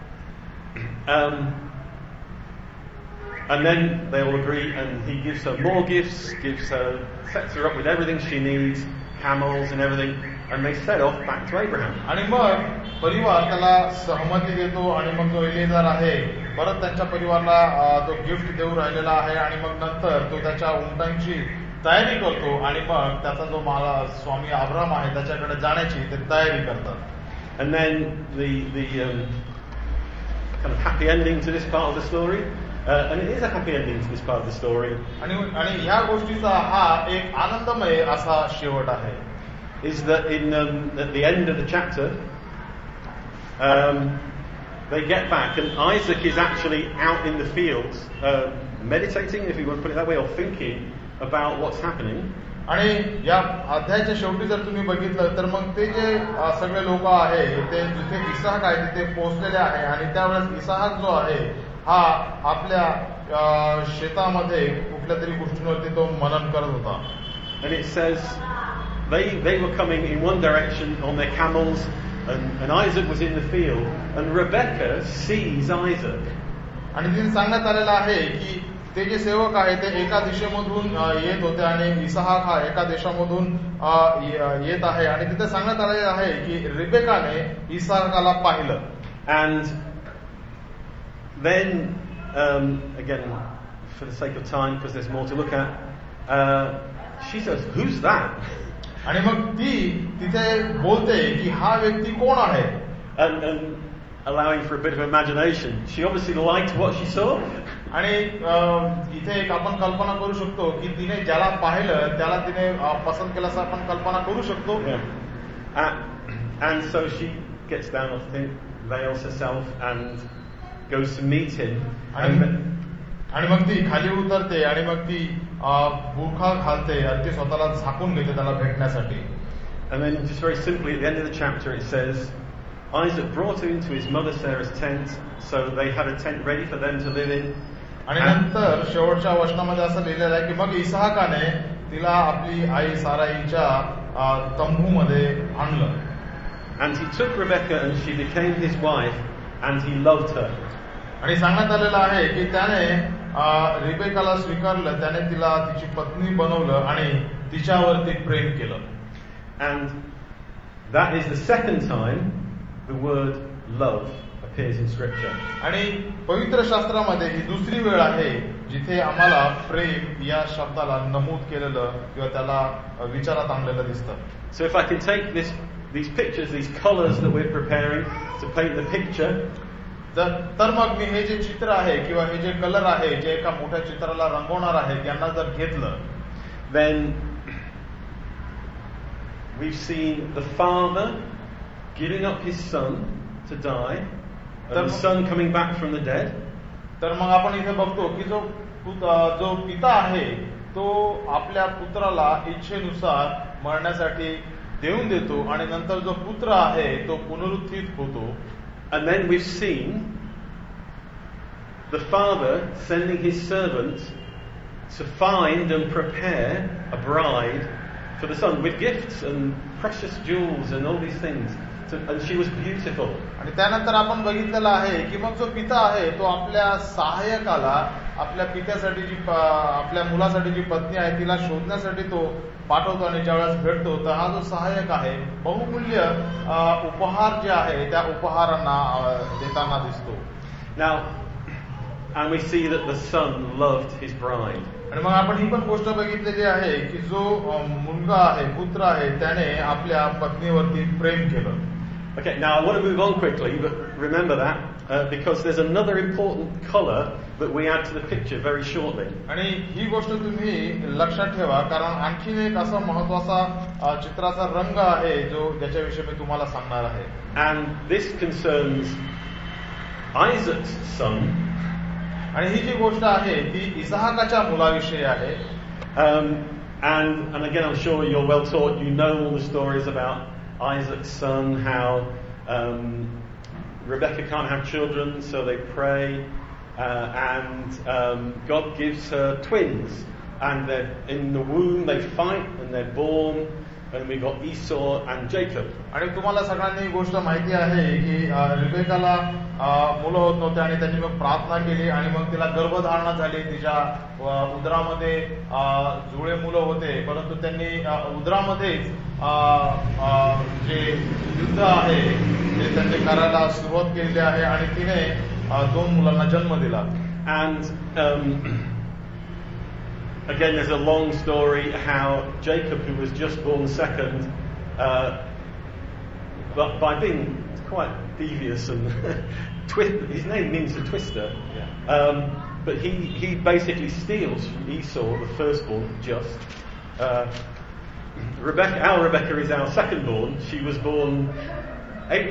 And then they all agree and he gives her more gifts, sets her up with everything she needs, camels and everything, and they set off back to Abraham. आणि मग परिवार त्याला सहमती देतो आणि मग जो एलिएझर आहे परत त्यांच्या परिवाराला तो गिफ्ट देऊ राहिलेला आहे आणि मग नंतर तो त्याच्या उंटांची तयारी करतो आणि मग त्याचा जो स्वामी अब्राहम आहे त्याच्याकडे जाण्याची ते तयारी करतात. And then the kind of happy ending to this part of the story, and it is a happy ending to this part of the story. आणि ह्या गोष्टीचा हा एक आनंदमय असा शेवट आहे. Is that at the end of the chapter, they get back and Isaac is actually out in the fields meditating, if you want to put it that way, or thinking about what's happening. आणि या अध्यायाच्या शेवटी जर तुम्ही बघितलं तर मग ते जे सगळे लोक आहे ते जिथे इसाहक आहे तिथे पोहोचलेले आहे आणि त्यावेळेस इसाहक जो आहे हा आपल्या शेतामध्ये कुठल्या तरी गोष्टींवरती तो मनन करत होता. And it says they were coming in one direction on their camels and Isaac was in the field and Rebecca sees Isaac. आणि तिथे सांगण्यात आलेलं आहे की ते जे सेवक आहे ते एका दिशेमधून येत होते आणि इसाहक हा एका देशामधून येत आहे आणि तिथे सांगण्यात आलेलं आहे की रिबेकाने इसाहकाला पाहिलं. And then again for the sake of time because there's more to look at, she says, who's that? आणि मग ती तिथे बोलते की हा व्यक्ती कोण आहे. And allowing for a bit of imagination, she obviously liked what she saw. आणि इथे एक आपण कल्पना करू शकतो की तिने ज्याला पाहिलं त्याला तिने पसंत केलं असं आपण कल्पना करू शकतो. And so she gets down off the veils herself and goes to meet him. आणि मग ती खाली उतरते आणि मग ती बुरखा घालते आणि ती स्वतःला झाकून घेते त्याला भेटण्यासाठी. And then just very simply at the end of the chapter it says, Isaac brought her into his mother Sarah's tent, so they had a tent ready for them to live in. आणि नंतर शेवटच्या वचनामध्ये असं लिहिलेलं आहे की मग इसाहाकाने तिला आपली आई साराईच्या तंबूमध्ये आणलं. And he took Rebekah and she became his wife and he loved her. आणि सांगण्यात आलेलं आहे की त्याने रिबेकाला स्वीकारलं, त्याने तिला तिची पत्नी बनवलं आणि तिच्यावरती प्रेम केलं. And that is the second time the word love appears in scripture. आणि पवित्र शास्त्रामध्ये ही दुसरी वेळ आहे जिथे आम्हाला प्रेम या शब्दाला नमूद केलेलं किंवा त्याला विचारात आणलेलं दिसतं. So if I can take these pictures, these colors that we're preparing to paint the picture, तर मग मी हे जे चित्र आहे किंवा हे जे कलर आहे जे एका मोठ्या चित्राला रंगवणार आहेत यांना जर घेतलं, then we've seen the father giving up his son to die, and the son coming back from the dead. तर मग आपण इथे बघतो की जो पिता आहे तो आपल्या पुत्राला इच्छेनुसार मरण्यासाठी देऊन देतो आणि नंतर जो पुत्र आहे तो पुनरुत्थित होतो. And then we've seen the father sending his servant to find and prepare a bride for the son with gifts and precious jewels and all these things. And she was beautiful. आणि त्यानंतर आपण बघितलेलं आहे की मग जो पिता आहे तो आपल्या सहाय्यकाला आपल्या पित्यासाठी आपल्या मुलासाठी जी पत्नी आहे तिला शोधण्यासाठी तो पाठवतो आणि ज्यावेळेस भेटतो तर हा जो सहाय्यक आहे बहुमूल्य उपहार जे आहे त्या उपहारांना देताना दिसतो. Now, and we see that the son loved his bride. आणि मग आपण ही पण गोष्ट बघितलेली आहे की जो मुलगा आहे पुत्र आहे त्याने आपल्या पत्नीवरती प्रेम केलं. Okay, now I want to move on quickly, but remember that because there's another important color that we add to the picture very shortly. आणि ही गोष्ट तुम्ही लक्षात ठेवा कारण आणखीन एक असा महत्वाचा चित्राचा रंग आहे जो ज्याच्याविषयी मी तुम्हाला सांगणार आहे. And this concerns Isaac's son. आणि ही जी गोष्ट आहे ती इसाहाकाच्या मुलाविषयी आहे. And again, I'm sure you're well taught. You know all the stories about Isaac's son, how Rebekah can't have children, so they pray, and God gives her twins, and they're in the womb, they fight, and they're born, and we got Esau and Jacob. आणि तुम्हाला सगळ्यांना ही गोष्ट माहिती आहे की रिबेकाला मुलं होत नव्हते आणि त्यांनी मग प्रार्थना केली आणि मग तिला गर्भधारणा झाली. तिच्या उदरामध्ये जुळे मुलं होते, परंतु त्यांनी उदरामध्येच जे युद्ध आहे ते त्यांनी करायला सुरुवात केलेली आहे आणि तिने 2 मुलांना जन्म दिला. And again, there's a long story how Jacob, who was just born second, but by being quite devious and his name means a twister, but he basically steals from Esau, the firstborn, just. Our Rebekah is our secondborn. She was born 8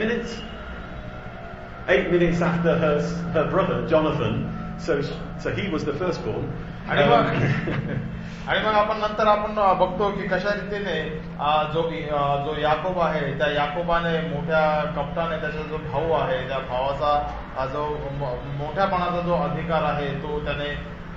minutes after her brother Jonathan, so he was the firstborn. आणि मग आपण नंतर आपण बघतो की कशा रीतीने जो याकोब आहे त्या याकोबाने मोठ्या कपटाने त्याचा जो भाऊ आहे त्या भावाचा जो मोठ्यापणाचा जो अधिकार आहे तो त्याने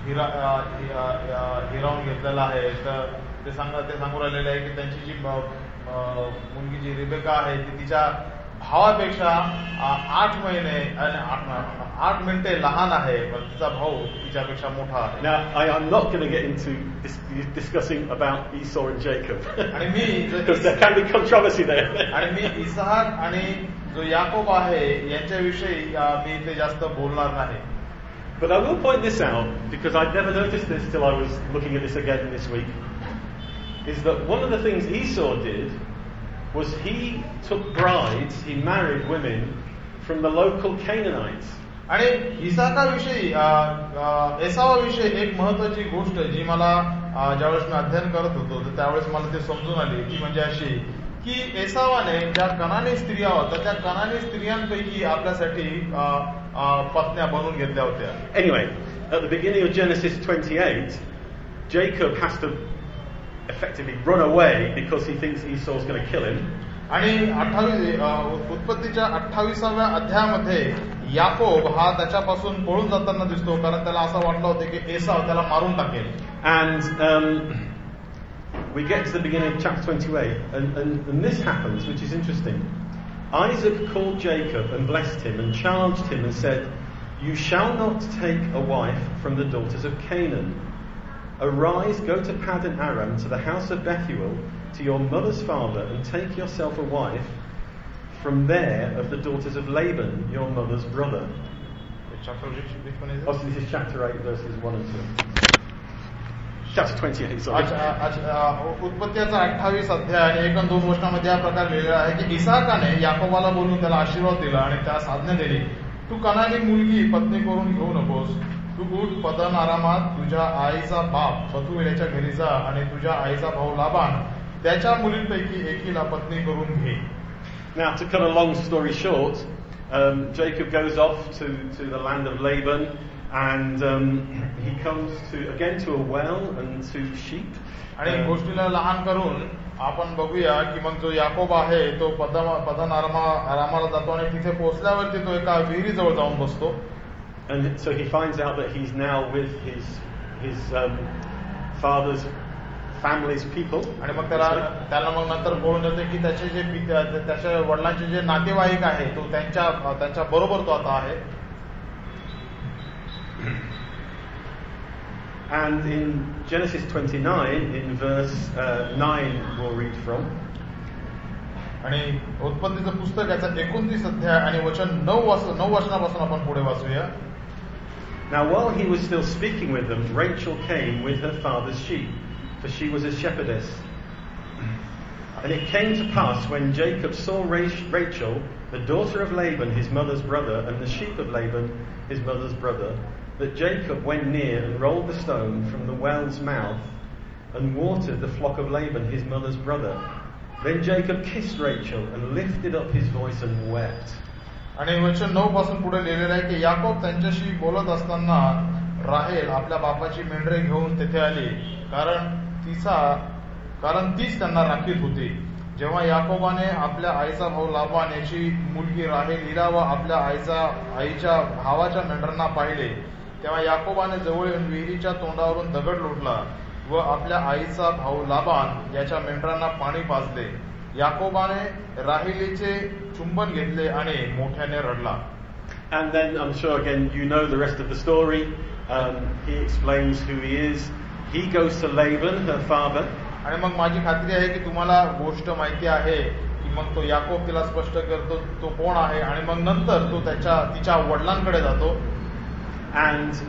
हिरावून घेतलेला आहे. तर ते सांगू राहिलेले आहे की त्यांची जी मुलगी जी रिबेका आहे ती तिच्या भावापेक्षा 8 महिने आणि 8 मिनिटे लहान आहे, पण तिचा भाऊ तिच्यापेक्षा मोठा आहे. Now, I'm not going to get into discussing about Esau and Jacob. आणि मी because there can be controversy there. आणि मी इसाहाक आणि जो याकोब आहे यांच्याविषयी मी इथे जास्त बोलणार नाही. But I will point this out because I'd never noticed this till I was looking at this again this week. Is that one of the things Esau did was he took brides, he married women from the local Canaanites. आणि इसाकाविषयी एसावाविषयी एक महत्वाची गोष्ट जी मला ज्यावेळेस मी अध्ययन करत होतो तर त्यावेळेस मला ते समजून आली ती म्हणजे अशी की एसावाने ज्या कनानी स्त्रिया होत्या त्या कनानी स्त्रियांपैकी आपल्यासाठी पत्न्या बनवून घेतल्या होत्या. Anyway, at the beginning of Genesis 28, Jacob has to effectively run away because he thinks Esau's going to kill him. आणि उत्पत्तीच्या 28व्या अध्यायामध्ये याकोब हा त्याच्यापासून पळून जाताना दिसतो, कारण त्याला असं वाटलं होतं की एसाव त्याला मारून टाकेल. And we get to the beginning of chapter 28, and this happens, which is interesting. Isaac called Jacob and blessed him and charged him and said, "You shall not take a wife from the daughters of Canaan. Arise, go to Paddan Aram, to the house of Bethuel, to your mother's father, and take yourself a wife from there of the daughters of Laban, your mother's brother." Oh, this is chapter 8, verses 1 and 2. Chapter 28, sorry. उत्पत्तीचा 28 अध्याय आणि 1 आणि 2 वचनामध्ये या प्रकारे लिहिलेला आहे की इसाकाने याकोबाला बोलून त्याला आशीर्वाद दिला आणि त्यास आज्ञा दिली, तू कनानी मुलगी पत्नी करून घेऊ नकोस. तू उठ पद्दन आरामात तुझ्या आईचा बाप बथुएल याच्या घरी जा आणि तुझ्या आईचा भाऊ लाबान त्याच्या मुलींपैकी एकीला पत्नी करून घे. Now, to cut a long story short, Jacob goes off to the land of Laban, and he comes to a well and to sheep. आणि गोष्टीला लहान करून आपण बघूया की मग जो याकोब आहे तो पद्दन आरामाला जातो आणि तिथे पोहोचल्यावरती तो एका विहिरीजवळ जाऊन बसतो. And so he finds out that he's now with his father's family's people. आणि मग त्याला मग नंतर बोलून येते की त्याच्या वडिलांचे जे नातेवाईक आहे तो त्यांच्या बरोबर तो आता आहे. And in Genesis 29, in verse 9, we'll read from. आणि उत्पत्तीचं पुस्तक याचा 29 अध्याय आणि वचन 9 वचनापासून आपण पुढे वाचूया. Now while he was still speaking with them, Rachel came with her father's sheep, for she was a shepherdess. And it came to pass when Jacob saw Rachel, the daughter of Laban, his mother's brother, and the sheep of Laban, his mother's brother, that Jacob went near and rolled the stone from the well's mouth and watered the flock of Laban, his mother's brother. Then Jacob kissed Rachel and lifted up his voice and wept. आणि वचन 9 पासून पुढे लिहिलेलं आहे की याकोब त्यांच्याशी बोलत असताना राहेल आपल्या बापाची मेंढरे घेऊन तेथे आली, कारण तीच त्यांना राखीत होती. जेव्हा याकोबाने आपल्या आईचा भाऊ लाबान याची मुलगी राहेल हिला व आपल्या आईच्या भावाच्या मेंढरांना पाहिले, तेव्हा याकोबाने जवळ येऊन विहिरीच्या तोंडावरून दगड लोटला व आपल्या आईचा भाऊ लाबान याच्या मेंढरांना पाणी पाजले. याकोबाने राहिलीचे चुंबन घेतले आणि मोठ्याने रडला. And then I'm sure again you know the rest of the story. He explains who he is. He goes to Laban, her father. आणि मग माझी खात्री आहे की तुम्हाला गोष्ट माहिती आहे की मग तो याकोब तिला स्पष्ट करतो तो कोण आहे आणि मग नंतर तो तिच्या वडिलांकडे जातो. And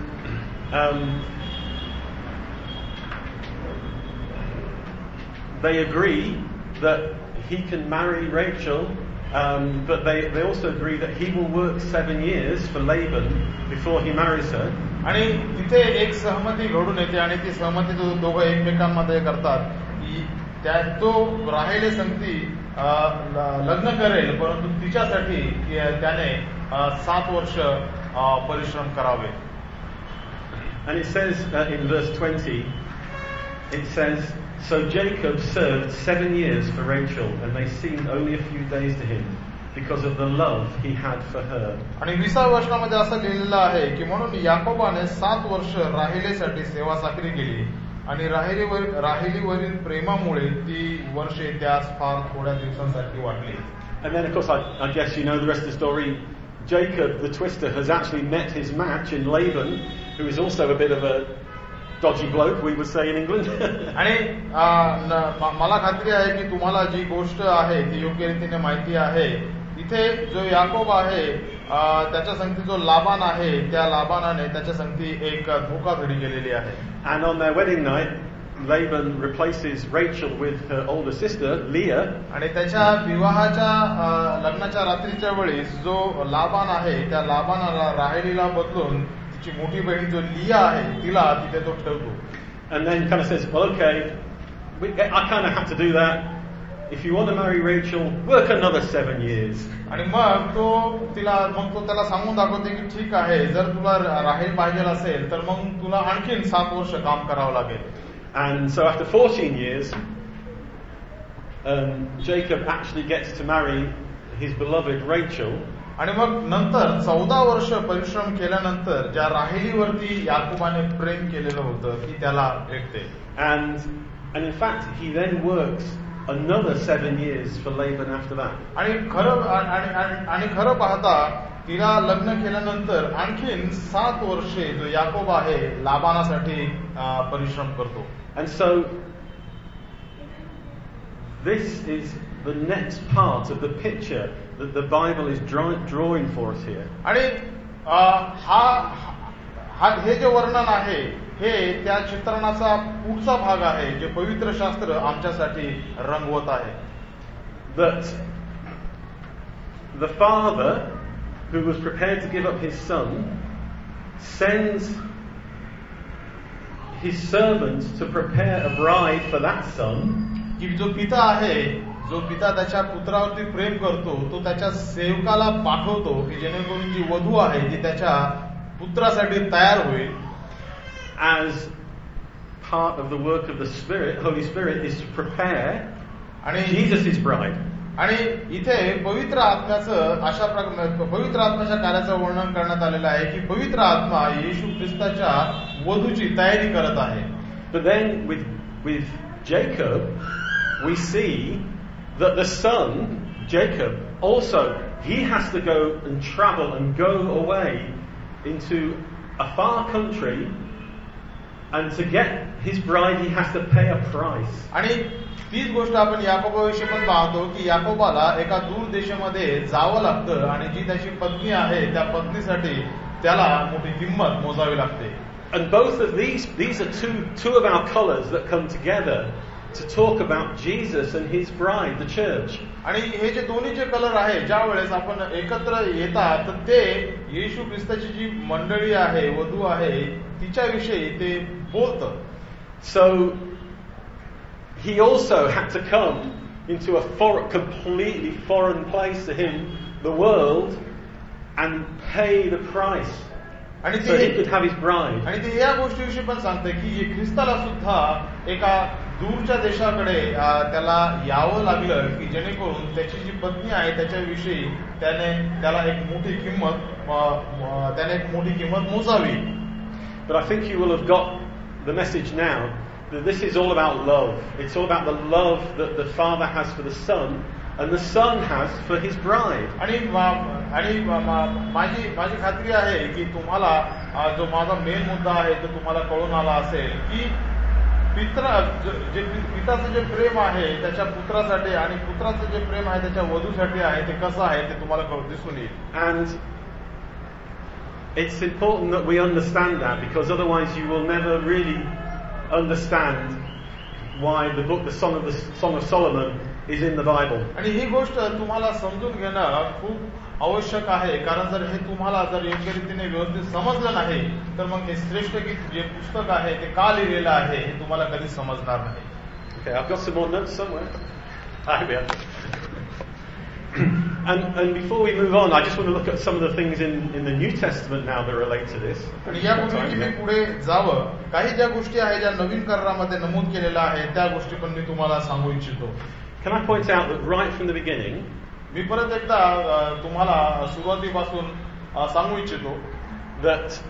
they agree that he can marry Rachel, but they also agree that he will work 7 years for Laban before he marries her. आणि तिथे एक सहमती घडून येते आणि ती सहमती दोघं एकमेकांमध्ये करतात की तो राहेले संगती लग्न करेल, परंतु तिच्यासाठी त्याने 7 वर्ष परिश्रम करावे. And it says in verse 20, it says, "So Jacob served 7 years for Rachel, and they seemed only a few days to him, because of the love he had for her." आणि 20व्या वचनामध्ये असं लिहिलेलं आहे की म्हणून याकोबाने 7 वर्ष राहिलेसाठी सेवा साखरी केली आणि राहिलीवरील प्रेमामुळे ती वर्षे त्यास फार थोड्या दिवसांसारखी वाटली. And then of course I guess you know the rest of the story. Jacob the twister has actually met his match in Laban, who is also a bit of a dodgy bloke, we would say in England. आणि मला खात्री आहे की तुम्हाला जी गोष्ट आहे ती योग्य रीतीने माहिती आहे. इथे जो याकोब आहे त्याच्या संगती जो लाबान आहे त्या लाबानाने त्याच्या संगती एक धोकाधडी केलेली आहे. And on their wedding night, Laban replaces Rachel with her older sister Leah. आणि त्याच्या विवाहाच्या लग्नाच्या रात्रीच्या वेळी जो लाबान आहे त्या लाबानाला राहेलीला बदलून तिची मोठी बहीण जो लिया आहे तिला तिथे तो ठेवतो. And then kind of says, well, okay, I kind of have to do that. If you want to marry Rachel, work another 7 years. आणि मग तो त्याला सांगून दाखवते की ठीक आहे, जर तुला राहेल पाहिजे असेल तर मग तुला आणखीन 7 वर्ष काम करावं लागेल. And so after 14 years, Jacob actually gets to marry his beloved Rachel. आणि मग नंतर 14 वर्ष परिश्रम केल्यानंतर ज्या राहेलीवरती याकोबाने प्रेम केलेलं होतं ती त्याला भेटते. And in fact, he then works another 7 years for Laban after that. आणि खरं पाहता तिला लग्न केल्यानंतर आणखीन 7 वर्षे जो याकोब आहे लाबानासाठी परिश्रम करतो. And so this is the next part of the picture that the Bible is drawing for us here. आणि हे जे वर्णन आहे हे त्या चित्रणाचा पुढचा भाग आहे जे पवित्र शास्त्र आमच्यासाठी रंगवत आहे. That the father who was prepared to give up his son sends his servants to prepare a bride for that son. की जो पिता आहे जो पिता त्याच्या पुत्रावरती प्रेम करतो तो त्याच्या सेवकाला पाठवतो की जेणेकरून जी वधू आहे ती त्याच्या पुत्रासाठी तयार होईल. As part of the work of the Spirit, Holy Spirit is to prepare Jesus' bride. आणि इथे पवित्र आत्म्याचं अशा प्रकारे पवित्र आत्म्याच्या कार्याचं वर्णन करण्यात आलेलं आहे की पवित्र आत्मा येशू ख्रिस्ताच्या वधूची तयारी करत आहे. But then with Jacob we see that the son Jacob also he has to go and travel and go away into a far country, and to get his bride he has to pay a price. आणि तीच गोष्ट आपण याकोबाविषयी पण पाहतो की याकोबाला एका दूर देशामध्ये जावं लागतं आणि जी त्याची पत्नी आहे त्या पत्नीसाठी त्याला मोठी किंमत मोजावी लागते. And both of these are two of our colors that come together to talk about Jesus and his bride, the church. आणि हे जे दोन्ही जे कलर आहे ज्या वेळेस आपण एकत्र येतात तर ते येशू ख्रिस्ताची जी मंडळी आहे वधू आहे तिच्याविषयी ते बोलतं. So he also had to come into a completely foreign place to him, the world, and pay the price so he could have his bride. आणि ते या गोष्टीविषयी पण सांगते की ख्रिस्ताला सुद्धा एका दूरच्या देशाकडे त्याला यावं लागलं की जेणेकरून त्याची जी पत्नी आहे त्याच्याविषयी त्याला एक मोठी किंमत मोजावी. But I think you will have got the message now that this is all about love. It's all about the love that the Father has for the Son and the Son has for his bride. आणि माझी खात्री आहे की तुम्हाला जो माझा मेन मुद्दा आहे तो तुम्हाला कळून आला असेल की पिताचं जे प्रेम आहे त्याच्या पुत्रासाठी आणि पुत्राचं जे प्रेम आहे त्याच्या वधूसाठी आहे ते कसं आहे ते तुम्हाला दिसून येईल. And it's important that we understand that, because otherwise you will never really understand why the Song of Solomon is in the Bible. आणि ही गोष्ट तुम्हाला समजून घेणं खूप आवश्यक आहे कारण जर हे तुम्हाला जर योग्य रीतीने व्यवस्थित समजलं नाही तर मग हे श्रेष्ठ गीत जे पुस्तक आहे ते का लिहिलेलं आहे हे तुम्हाला कधी समजणार नाही. Okay, I've got some more notes somewhere. And before we move on, I just want to look at some of the things in the New Testament now that relate to this. आणि यापूर्वी मी पुढे जावं काही ज्या गोष्टी आहेत ज्या नवीन करारामध्ये नमूद केलेल्या आहेत त्या गोष्टी पण मी तुम्हाला सांगू इच्छितो. Can I point out that right from the beginning, मी परत एकदा तुम्हाला सुरुवातीपासून सांगू इच्छितो that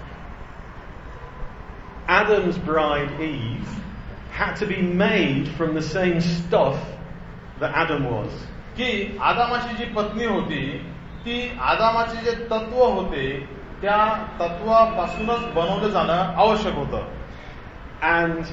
Adam's bride Eve had to be made from the same stuff that Adam was. की आदामाची जी पत्नी होती ती आदामाचे जे तत्व होते त्या तत्वापासूनच बनवलं जाणं आवश्यक होतं. And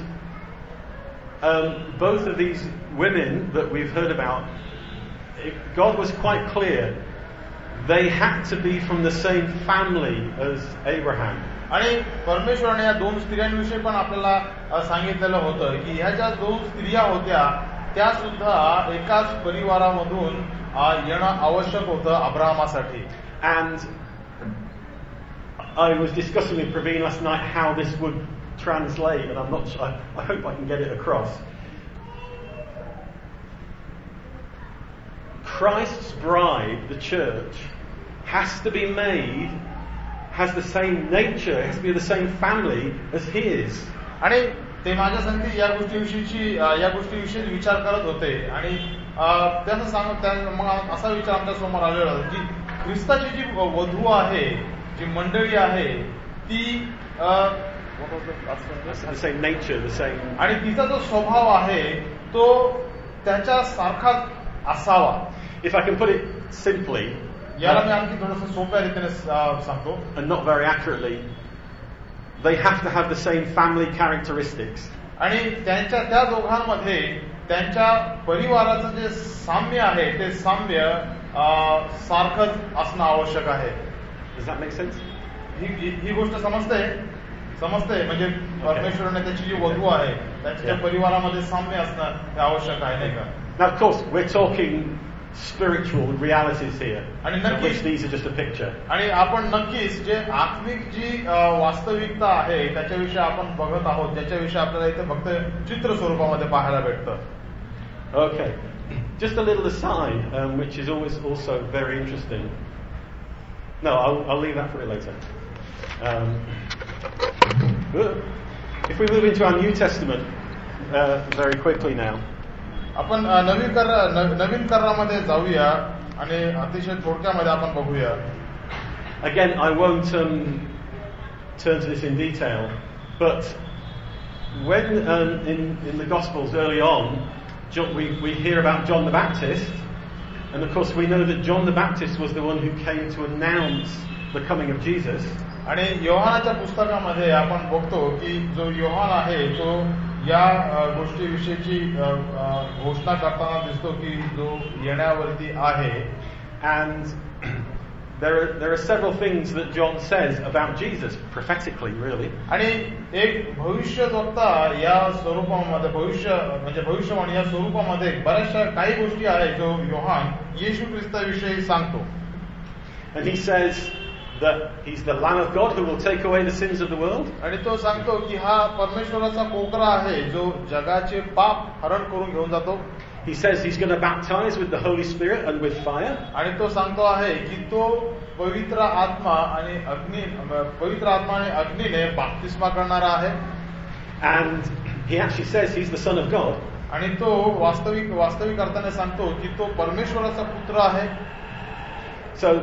both of these women that we've heard about, God was quite clear. They had to be from the same family as Abraham. आणि परमेश्वराने या दोन स्त्रियांविषयी पण आपल्याला सांगितलेलं होतं की ह्या ज्या दोन स्त्रिया होत्या त्या सुद्धा एकाच परिवारामधून येणं आवश्यक होतं अब्राहमासाठी. And I was discussing with Praveen last night how this would translate, and I'm not sure, I hope I can get it across. Christ's bride, the church, has to be made, has the same nature, has to be the same family as his. आणि ते माझ्या संगती या गोष्टीविषयी विचार करत होते आणि मग असा विचार आमच्या समोर आलेला की ख्रिस्ताची जी वधू आहे, जी मंडळी आहे ती आणि तिचा जो स्वभाव आहे तो त्याच्या सारखाच असावा. If I can put it simply, याला मी आणखी थोडंसं सोप्या रीतीने सांगतो, and not very accurately, they have to have the same family characteristics. आणि त्या दोघांमध्ये त्यांच्या परिवाराचं जे साम्य आहे ते साम्य सारखंच असणं आवश्यक आहे. Does that make sense? ही गोष्ट समजते म्हणजे परमेश्वराने त्याची जी वधू आहे त्याच्या परिवारामध्ये साम्य असणं हे आवश्यक आहे, नाही का? Now, of course, we're talking spiritual realities here, आणि of which these are just a picture. आणि आपण नक्कीच जे आत्मिक जी वास्तविकता आहे त्याच्याविषयी आपण बघत आहोत, ज्याच्याविषयी आपल्याला इथे फक्त चित्र स्वरूपामध्ये पाहायला भेटतं. Okay, just a little aside, which is always also very interesting. No, I'll leave that for it later. If we move into our New Testament very quickly now. आपण नवीन करारामध्ये जाऊया आणि अतिशय थोडक्यामध्ये आपण बघूया. Again, I won't turn to this in detail, but when in the Gospels early on, we hear about John the Baptist, and of course we know that John the Baptist was the one who came to announce the coming of Jesus. आणि योहानाच्या पुस्तकामध्ये आपण बघतो की जो योहान आहे तो या गोष्टीविषयीची घोषणा करताना दिसतो की जो येण्यावरती आहे. And there are several things that John says about Jesus prophetically, really. आणि एक भविष्यवक्ता या स्वरूपामध्ये भविष्यवाणी या स्वरूपामध्ये बऱ्याचशा काही गोष्टी आहेत जो योहान येशू ख्रिस्ताविषयी सांगतो. And he says that he's the Lamb of God who will take away the sins of the world. आणि तो सांगतो की हा परमेश्वराचा कोकरा आहे जो जगाचे पाप हरण करून घेऊन जातो. He says he's going to baptize with the Holy Spirit and with fire. आणि तो सांगतो आहे की तो पवित्र आत्मा आणि अग्नीने बाप्तिस्मा करणारा आहे. And he actually says he's the Son of God. आणि तो वास्तविक अर्थाने सांगतो की तो परमेश्वराचा पुत्र आहे. So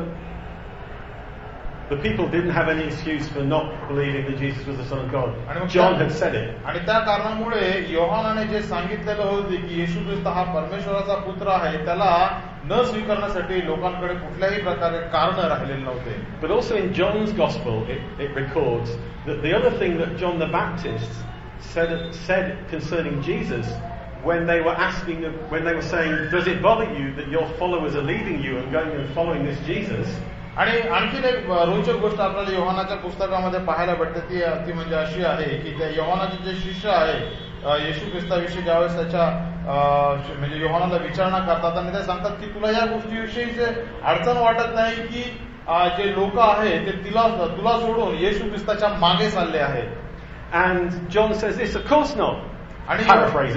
the people didn't have any excuse for not believing that Jesus was the Son of God. John had said it. आणि त्या कारणामुळे योहानाने जे सांगितलेलं होते की येशू ख्रिस्त हा परमेश्वराचा पुत्र आहे त्याला न स्वीकारण्यासाठी लोकांकडे कुठल्याही प्रकारे कारण राहिलेले नव्हते. But also in John's Gospel it records that the other thing that John the Baptist said concerning Jesus when they were saying, does it bother you that your followers are leaving you and going and following this Jesus? आणि आणखीन एक रोचक गोष्ट आपल्याला योहानाच्या पुस्तकामध्ये पाहायला भेटते ती म्हणजे अशी आहे की त्या योहानाचे जे शिष्य आहे येशू ख्रिस्ताविषयी ज्यावेळेस त्याच्या म्हणजे योहानाला विचारणा करतात आणि ते सांगतात की तुला या गोष्टीविषयी अडचण वाटत नाही की जे लोक आहेत ते तुला सोडून येशू ख्रिस्ताच्या मागे चालले आहेत. And John says this, of course not. आणि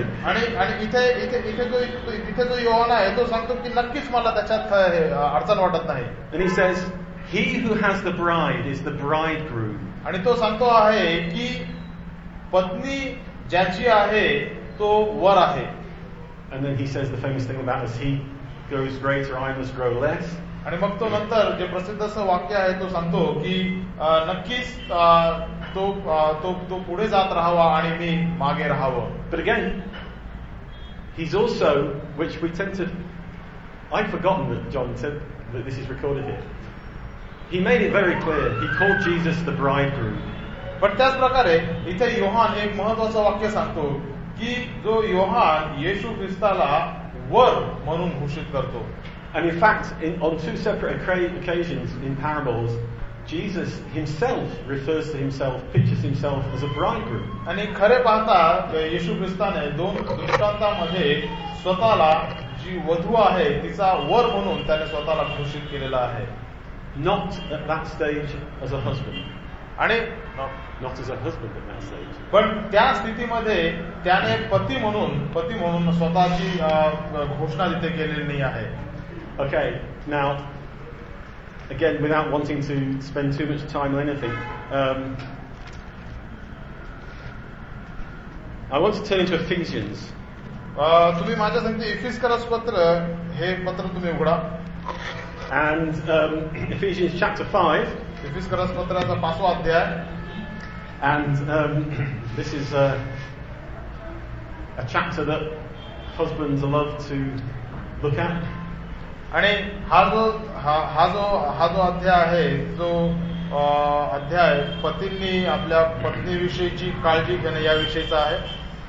इथे जो योहान आहे तो सांगतो की नक्कीच मला त्याच्यात अडचण वाटत नाही. And he says, he who has the bride is the bridegroom. आणि तो सांगतो आहे की पत्नी ज्याची आहे तो वर आहे. And then he says the famous thing about as he grows greater, I must grow less. आणि मग तो नंतर जे प्रसिद्ध असं वाक्य आहे तो सांगतो की नक्कीच तो पुढे जात राहावा आणि मी मागे राहावं. But again, he's also, which we tend to, I've forgotten that John said that this is recorded here. He made it very clear. He called Jesus the bridegroom. पण त्याच प्रकारे इथे योहान एक महत्वाचं वाक्य सांगतो की जो योहान येशू ख्रिस्ताला वर म्हणून घोषित करतो. And in fact, on two separate occasions in parables, Jesus himself refers to himself, pictures himself as a bridegroom. आणि खरे पाहता येशू ख्रिस्ताने दोन दृष्टांतामध्ये स्वतःला जी वधू आहे तिचा वर म्हणून त्याने स्वतःला घोषित केलेला आहे. Not at that stage as a husband. आणि not as a husband at that stage. पण त्या स्थितीमध्ये त्याने पती म्हणून स्वतःची घोषणा तिथे केलेली नाही आहे. Okay, now again, without wanting to spend too much time on anything, I want to turn into Ephesians. तुम्ही माझ्या सांगते इफिस्करस पत्र हे पत्र तुम्ही उघडा. And Ephesians chapter 5. इफिस्करस पत्राचा 5वा अध्याय. And this is a chapter that husbands love to look at. आणि हा जो अध्याय आहे जो अध्याय पतींनी आपल्या पत्नीविषयीची काळजी घेणं याविषयीचा आहे.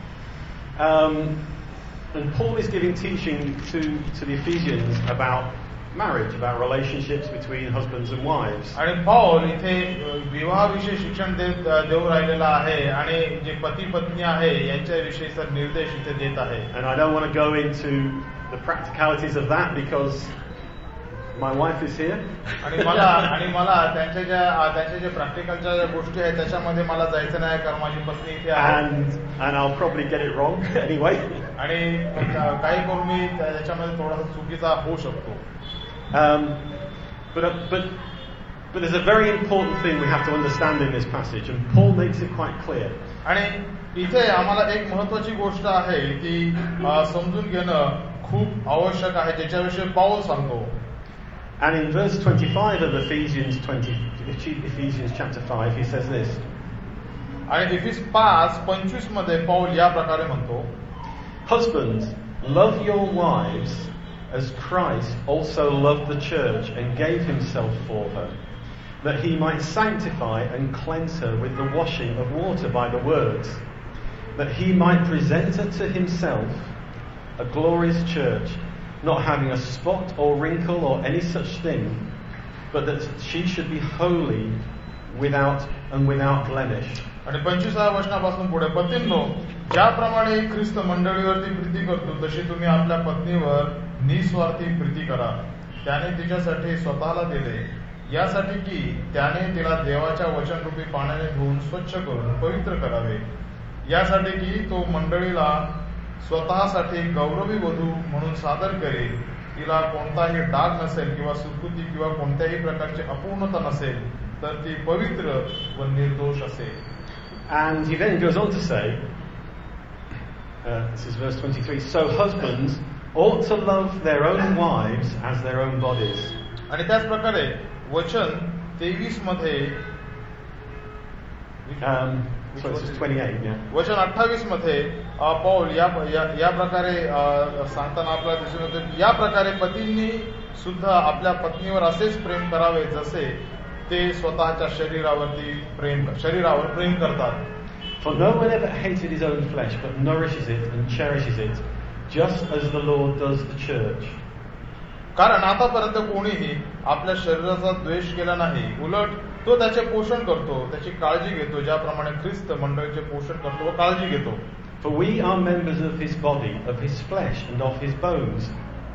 And Paul is giving teaching to the Ephesians about marriage, about relationships between husbands and wives. आणि पौल इथे विवाहाविषयी शिक्षण देऊ राहिलेला आहे आणि जे पती पत्नी आहे यांच्याविषयीचा निर्देश इथे देत आहे. And I don't want to go into the practicalities of that because my wife is here. आणि मला त्यांच्या जे प्रॅक्टिकलच्या ज्या गोष्टी आहेत त्याच्यामध्ये मला जायचं नाही कारण माझी पत्नी इथे आहे. And I'll probably get it wrong anyway. आणि काही करून मी त्याच्यामध्ये थोडासा चुकीचा होऊ शकतो. But there's a very important thing we have to understand in this passage, and Paul makes it quite clear. आणि इथे आम्हाला एक महत्वाची गोष्ट आहे ती समजून घेणं खूप आवश्यक आहे ज्याच्याविषयी पौल सांगतो. And in verse 25 of Ephesians chapter 5, he says this. आणि Ephesians 5:25 मध्ये पौल या प्रकारे म्हणतो, Husbands, love your wives as Christ also loved the church and gave himself for her, that he might sanctify and cleanse her with the washing of water by the words, that he might present her to himself a glorious church, not having a spot or wrinkle or any such thing, but that she should be holy without blemish. आणि 25व्या वचनापासून पुढे, पतींनो, ज्याप्रमाणे ख्रिस्त मंडळीवरती प्रीती करतो तशी तुम्ही आपल्या पत्नीवर निस्वार्थी प्रीती करा. त्याने तिच्यासाठी स्वतःला दिले यासाठी की त्याने तिला देवाच्या वचनरूपी पाण्याने धुवून स्वच्छ करून पवित्र करावे, यासाठी की तो मंडळीला स्वतःसाठी गौरवी वधू म्हणून सादर करेल. तिला कोणताही डाग नसेल किंवा सुकृती किंवा कोणत्याही प्रकारची अपूर्णता नसेल, तर ती पवित्र व निर्दोष असेल. And he then goes on to say, this is verse 23, so husbands ought to love their own wives as their own bodies. आणि त्याच प्रकारे वचन 23 मध्ये so this is 28, yeah. वचन 28 मध्ये पौल या प्रकारे सांगताना आपल्याला दिसून येते की या प्रकारे पतींनी सुद्धा आपल्या पत्नीवर असेच प्रेम करावे जसे ते स्वतःच्या शरीरावर प्रेम करतात. For no one ever hated his own flesh, but nourishes it and cherishes it, just as the Lord does the church. कारण आतापर्यंत कोणीही आपल्या शरीराचा द्वेष केला नाही, उलट तो त्याचे पोषण करतो, त्याची काळजी घेतो, ज्याप्रमाणे ख्रिस्त मंडळीचे पोषण करतो व काळजी घेतो. For we are members of his body, of his flesh and of his bones.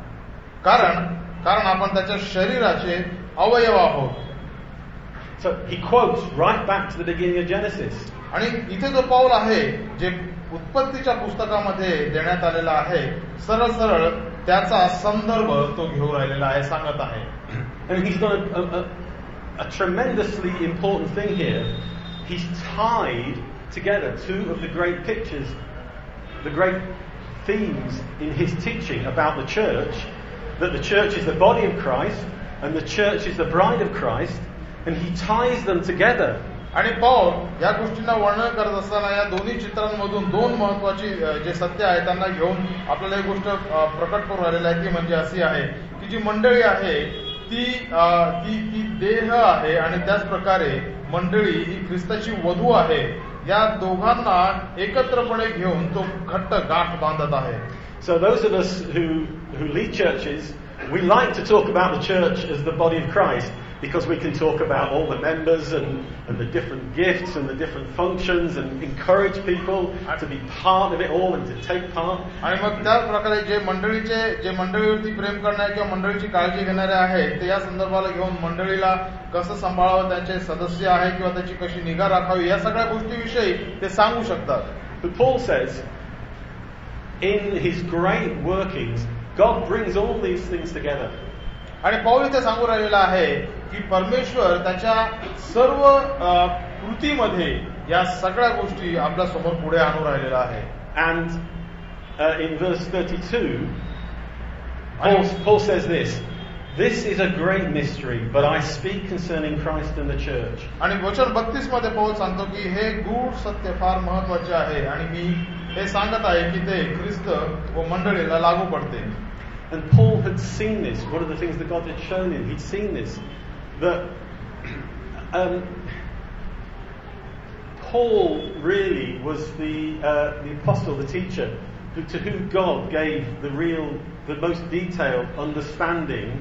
कारण आपण त्याच्या शरीराचे अवयव आहोत. So he quotes right back to the beginning of Genesis. आणि इथे जो पौल आहे जे उत्पत्तीच्या पुस्तकामध्ये देण्यात आलेला आहे, सरळ त्याचा संदर्भ तो घेऊन राहिलेला आहे, सांगत आहे. And he's done a tremendously important thing here. He's tied together two of the great pictures, the great themes in his teaching about the church, that the church is the body of Christ and the church is the bride of Christ, and he ties them together. आणि पौल या गोष्टींना वर्णन करत असताना या दोन्ही चित्रांमधून दोन महत्वाची जे सत्य आहे त्यांना घेऊन आपल्याला एक गोष्ट प्रकट करून राहिलेली आहे, ती म्हणजे अशी आहे की जी मंडळी आहे ती देह आहे आणि त्याच प्रकारे मंडळी ही ख्रिस्ताची वधू आहे. या दोघांना एकत्रपणे घेऊन तो घट्ट गाठ बांधत आहे. So those of us who lead churches, we like to talk about the church as the body of Christ, because we can talk about all the members and the different gifts and the different functions and encourage people to be part of it all and to take part. आणि मग त्याच प्रकारे जे मंडळीवरती प्रेम करणारे किंवा मंडळीची काळजी घेणारे आहेत ते या संदर्भाला घेऊन मंडळीला कसं सांभाळावं, त्यांचे सदस्य आहे किंवा त्याची कशी निगा राखावी, या सगळ्या गोष्टीविषयी ते सांगू शकतात. But Paul says, in his great workings, God brings all these things together. आणि पौल इथे सांगू राहिलेला आहे की परमेश्वर त्याच्या सर्व कृतीमध्ये या सगळ्या गोष्टी आपल्या समोर पुढे आणून राहिलेल्या आहे. And in verse 32, Paul says this is a great mystery, but I speak concerning Christ and the church. आणि वचन 32 मध्ये पौल सांगतो की हे गूढ सत्य फार महत्वाचे आहे आणि मी हे सांगत आहे की ते ख्रिस्त व मंडळीला लागू पडते. And Paul had seen this. One of the things that God had shown him, he'd seen this. That Paul really was the apostle, the teacher, to whom God gave the most detailed understanding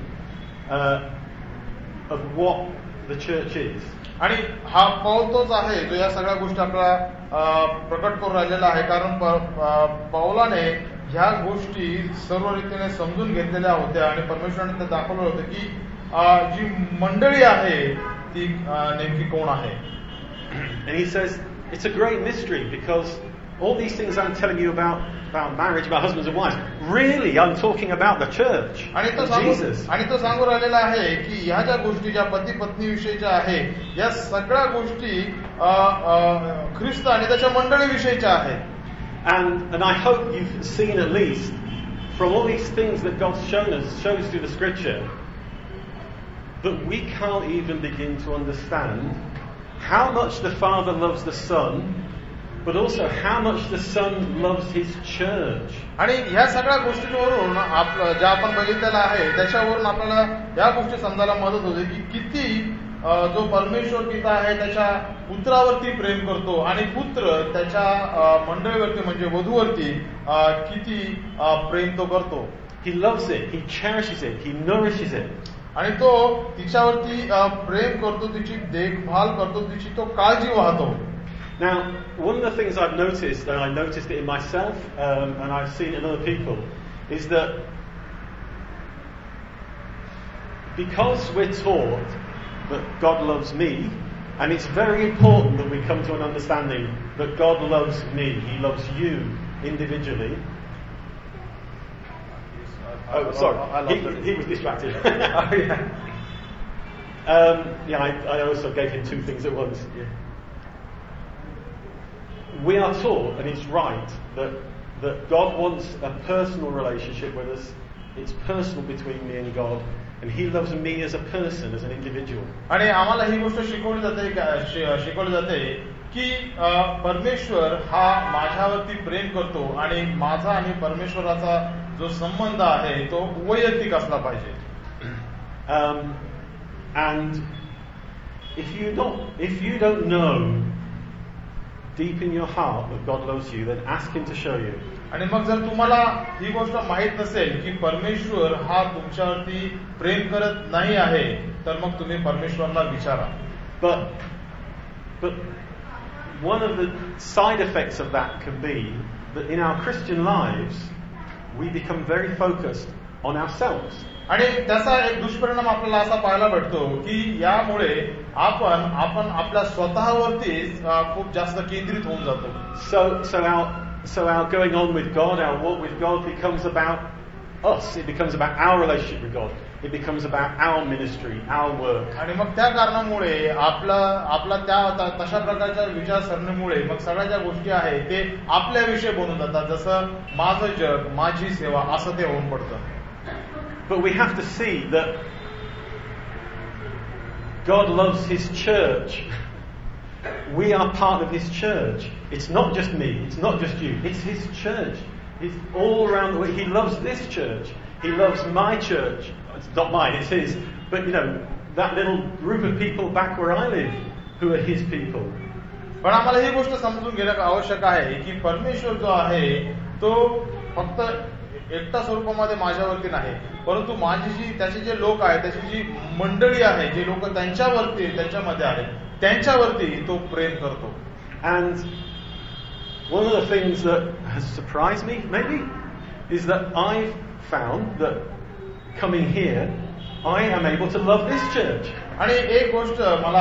of what the church is. आणि हा पौल तोच आहे जो या सगळ्या गोष्टी आपल्याला प्रकट करून राहिलेला आहे, कारण पौलाने ह्या गोष्टी सर्व रीतीने समजून घेतलेल्या होत्या आणि परमेश्वराने ते दाखवलं होतं की जी मंडळी आहे ती नेमकी कोण आहे. And he says it's a great mystery because all these things I'm telling you about marriage, about husbands and wives, really I'm talking about the church and Jesus. आणि तो सांगू राहिलेला आहे की ह्या ज्या गोष्टी ज्या पती पत्नी विषयीच्या आहे या सगळ्या गोष्टी ख्रिस्त आणि त्याच्या मंडळी विषयीच्या आहेत. And I hope you've seen at least from all these things that God's shows through the scripture that we can't even begin to understand how much the Father loves the Son, but also how much the Son loves His church. आणि ह्या सगळ्या गोष्टींवरून ज्या आपण बघितलेलं आहे त्याच्यावरून आपल्याला या गोष्टी समजायला मदत होते की किती जो परमेश्वर पिता आहे त्याच्या पुत्रावरती प्रेम करतो आणि पुत्र त्याच्या मंडळीवरती म्हणजे वधूवरती किती प्रेम तो करतो. He loves it, he cherishes it, he nourishes it. आणि तो तिच्यावरती प्रेम करतो, तिची देखभाल करतो, तिची तो काळजी वाहतो. Now, one of the things I've noticed, and I noticed it in myself, and I've seen it in other people, is that because we're taught that God loves me, and it's very important that we come to an understanding that God loves me, He loves you individually. Oh, sorry, he was distracted. I also gave him two things at once. Yeah. We are taught, and it's right, that God wants a personal relationship with us. It's personal between me and God, and He loves me as a person, as an individual. आणि आम्हाला ही गोष्ट शिकवली जाते की परमेश्वर हा माझ्यावरती प्रेम करतो आणि माझा आणि परमेश्वराचा जो संबंध आहे तो वैयक्तिक असला पाहिजे. And if you don't know deep in your heart that God loves you, then ask Him to show you. आणि मग जर तुम्हाला ही गोष्ट माहित नसेल की परमेश्वर हा तुमच्यावरती प्रेम करत नाही आहे तर मग तुम्ही परमेश्वराला विचारा. But one of the side effects of that can be that in our Christian lives we become very focused on ourselves. आणि त्याचा एक दुष्परिणाम आपल्याला असा पाहायला भेटतो की यामुळे आपण आपल्या स्वतःवरतीच खूप जास्त केंद्रित होऊन जातो. So our going on with God, our walk with God becomes about us. It becomes about our relationship with God. It becomes about our ministry, our work. आणि मग त्या कारणामुळे आपला त्या तशा प्रकारच्या विचारसरणीमुळे मग सगळ्या ज्या गोष्टी आहेत ते आपल्याविषयी बनून जातात, जसं माझं जग, माझी सेवा असं ते होऊन पडतं. But we have to see that God loves His church. We are part of His church. It's not just me, it's not just you, it's His church. He's all around the world. He loves this church. He loves my church. It's not mine, it's His. But that little group of people back where I live who are His people. पण आम्हाला ही गोष्ट समजून घेणं आवश्यक आहे की परमेश्वर जो आहे तो फक्त एकटा स्वरूपामध्ये माझ्यावरती नाही, परंतु त्याचे जे लोक आहेत, त्याची जी मंडळी आहे, जे लोक त्यांच्यामध्ये आहेत, त्यांच्यावरती तो प्रेम करतो. And one of the things that has surprised me, maybe, is that I've found that coming here, I am able to love this church. आणि एक गोष्ट मला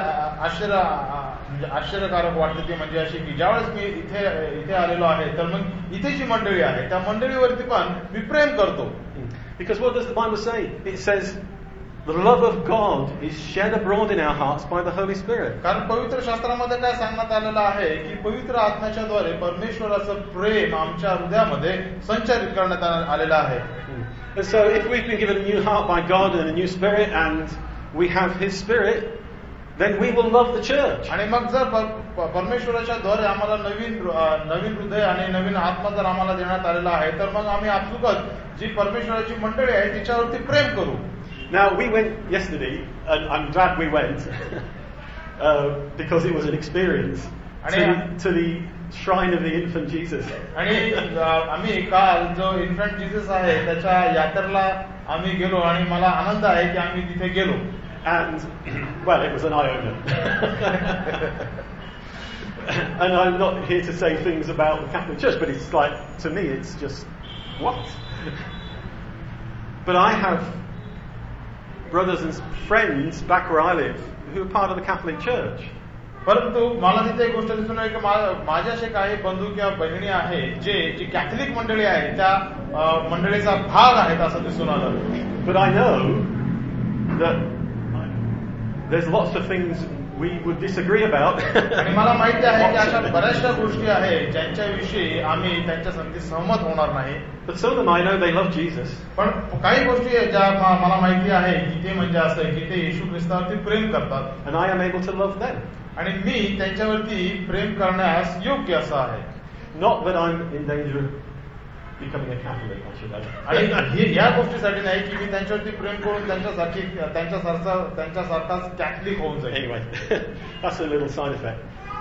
आश्चर्यकारक वाटते ती म्हणजे अशी की ज्यावेळेस मी इथे आलेलो आहे तर मग इथे जी मंडळी आहे त्या मंडळीवरती पण मी प्रेम करतो. Because what does the Bible say? It says The love of God is shed abroad in our hearts by the Holy Spirit. कारण पवित्र शास्त्रामध्ये काय सांगण्यात आलेलं आहे की पवित्र आत्म्याच्या द्वारे परमेश्वराचं प्रेम आमच्या हृदयामध्ये संचारित करण्यात आलेलं आहे. And so if we've been given a new heart by God and a new spirit and we have His Spirit, then we will love the church. आणि मग जर परमेश्वराच्या द्वारे आम्हाला नवीन हृदय आणि नवीन आत्मा जर आम्हाला देण्यात आलेला आहे तर मग आम्ही आपसुकच जी परमेश्वराची मंडळी आहे तिच्यावरती प्रेम करू. Now we went yesterday, and I'm glad we went because it was an experience to the shrine of the infant Jesus. आणि आम्ही काल जो इन्फंट जीसस आहे त्याच्या यात्रेला आम्ही गेलो आणि मला आनंद आहे की आम्ही तिथे गेलो. And well, it was an eye-opener. And I'm not here to say things about the Catholic Church, but it's like, to me, it's just what? But I have brothers and friends back where I live who are part of the Catholic Church. परंतु मला तिथे एक गोष्ट दिसून आली की माझे असे काही बंधू किंवा बहिणी आहेत जी कॅथलिक मंडळी आहे त्या मंडळीचा भाग आहेत असं दिसून आलं. But I know that there's lots of things we would disagree about. आणि मला माहिती आहे की अशा बऱ्याचशा गोष्टी आहेत ज्यांच्याविषयी आम्ही त्यांच्या संगती सहमत होणार नाही. But some of them I know they love Jesus. पण काही गोष्टी आहेत ज्या मला माहिती आहे की ते म्हणजे असं की ते येशू ख्रिस्तावरती प्रेम करतात. And I am able to love them. आणि मी त्यांच्यावरती प्रेम करण्यास योग्य असं आहे. Not that I'm in danger of becoming a Catholic, I should add. आणि या गोष्टीसाठी नाही की मी त्यांच्यावरती प्रेम करून त्यांच्यासारखाच कॅथलिक होऊन जाईल. Anyway, that's a little side effect.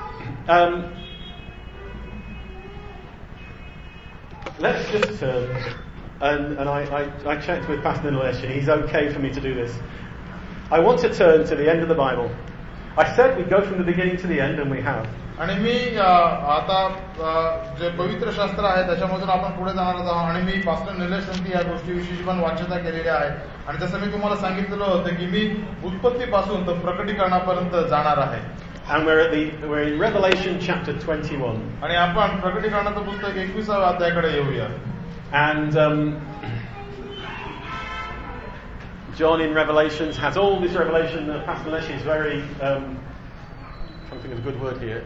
Let's just turn, and I checked with Pastor Nilesh, and he's okay for me to do this. I want to turn to the end of the Bible. I said we'd go from the beginning to the end, and we have. आणि मी आता जे पवित्र शास्त्र आहे त्याच्यामधून आपण पुढे जाणार आहोत आणि मी पास्टर निलेश संती या गोष्टीविषयी पण वाचता केलेली आहे. आणि जसं मी तुम्हाला सांगितलेलं होतं की मी उत्पत्तीपासून तर प्रकटीकरणापर्यंत जाणार आहे. And we're in Revelation chapter 21. आणि आपण प्रकटीकरणाचं पुस्तक 21व्या अध्यायाकडे येऊया. And John in Revelations has all this revelation that Pastor Nilesh is very trying to think of a good word here,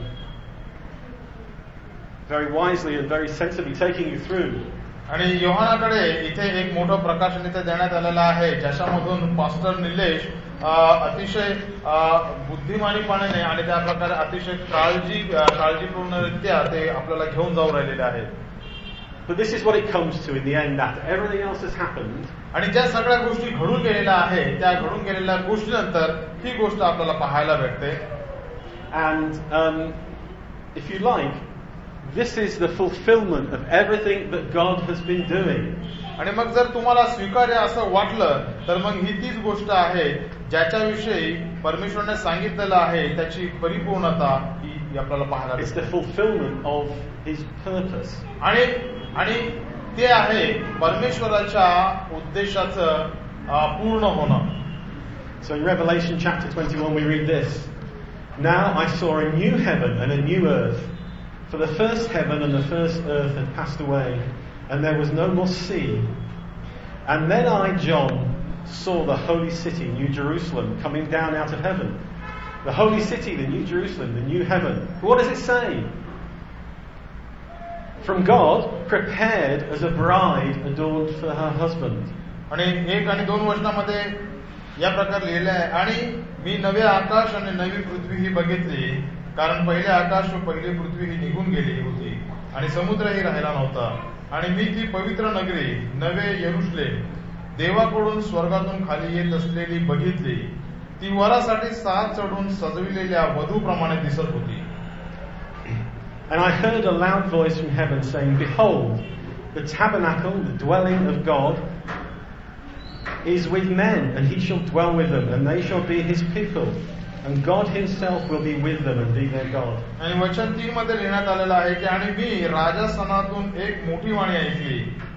very wisely and very sensibly taking you through. आणि योहानाकडे इथे एक मोठं प्रकाशन इथे देण्यात आलेलं आहे ज्याच्यामधून पास्टर निलेश अतिशय बुद्धिमानीपणाने आणि त्या प्रकारे अतिशय काळजीपूर्णरित्या ते आपल्याला घेऊन जाऊ राहिलेले आहेत. But this is what it comes to in the end after everything else has happened. आणि ज्या सगळ्या गोष्टी घडून गेलेल्या आहेत त्या घडून गेलेल्या गोष्टीनंतर ही गोष्ट आपल्याला पाहायला भेटते. And if you like, this is the fulfillment of everything that God has been doing. आणि मग जर तुम्हाला स्वीकार्य असं वाटलं तर मग ही तीच गोष्ट आहे ज्याच्याविषयी परमेश्वराने सांगितलेलं आहे त्याची परिपूर्णता ही आपल्याला पाहायला भेटते. It's the fulfillment of His purpose. आणि ते आहे परमेश्वराच्या उद्देशाचं पूर्ण होणं. So in Revelation chapter 21 we read this. Now I saw a new heaven and a new earth, for the first heaven and the first earth had passed away, and there was no more sea. And then I, John, saw the holy city, New Jerusalem, coming down out of heaven. The holy city, the New Jerusalem, the new heaven. What does it say? From God, prepared as a bride adorned for her husband. आणि 1 आणि 2 वचनामध्ये या प्रकारे लिहिलं आहे. आणि मी नवे आकाश आणि नवी पृथ्वी ही बघितली, कारण पहिले आकाश व पहिली पृथ्वी ही निघून गेली होती आणि समुद्रही राहिला नव्हता. आणि मी ती पवित्र नगरी नवे यरुशलेम देवाकडून स्वर्गातून खाली येत असलेली बघितली. ती वरासाठी साज चढून सजविलेल्या वधूप्रमाणे दिसत होती. And I heard a loud voice from heaven saying, Behold, the tabernacle, the dwelling of God, is with men, and He shall dwell with them, and they shall be His people, and God Himself will be with them and be their God. आणि वचन 3 मध्ये लिहिण्यात आलेलं आहे की आणि मी राजस्थानातून एक मोठी वाणी ऐकली.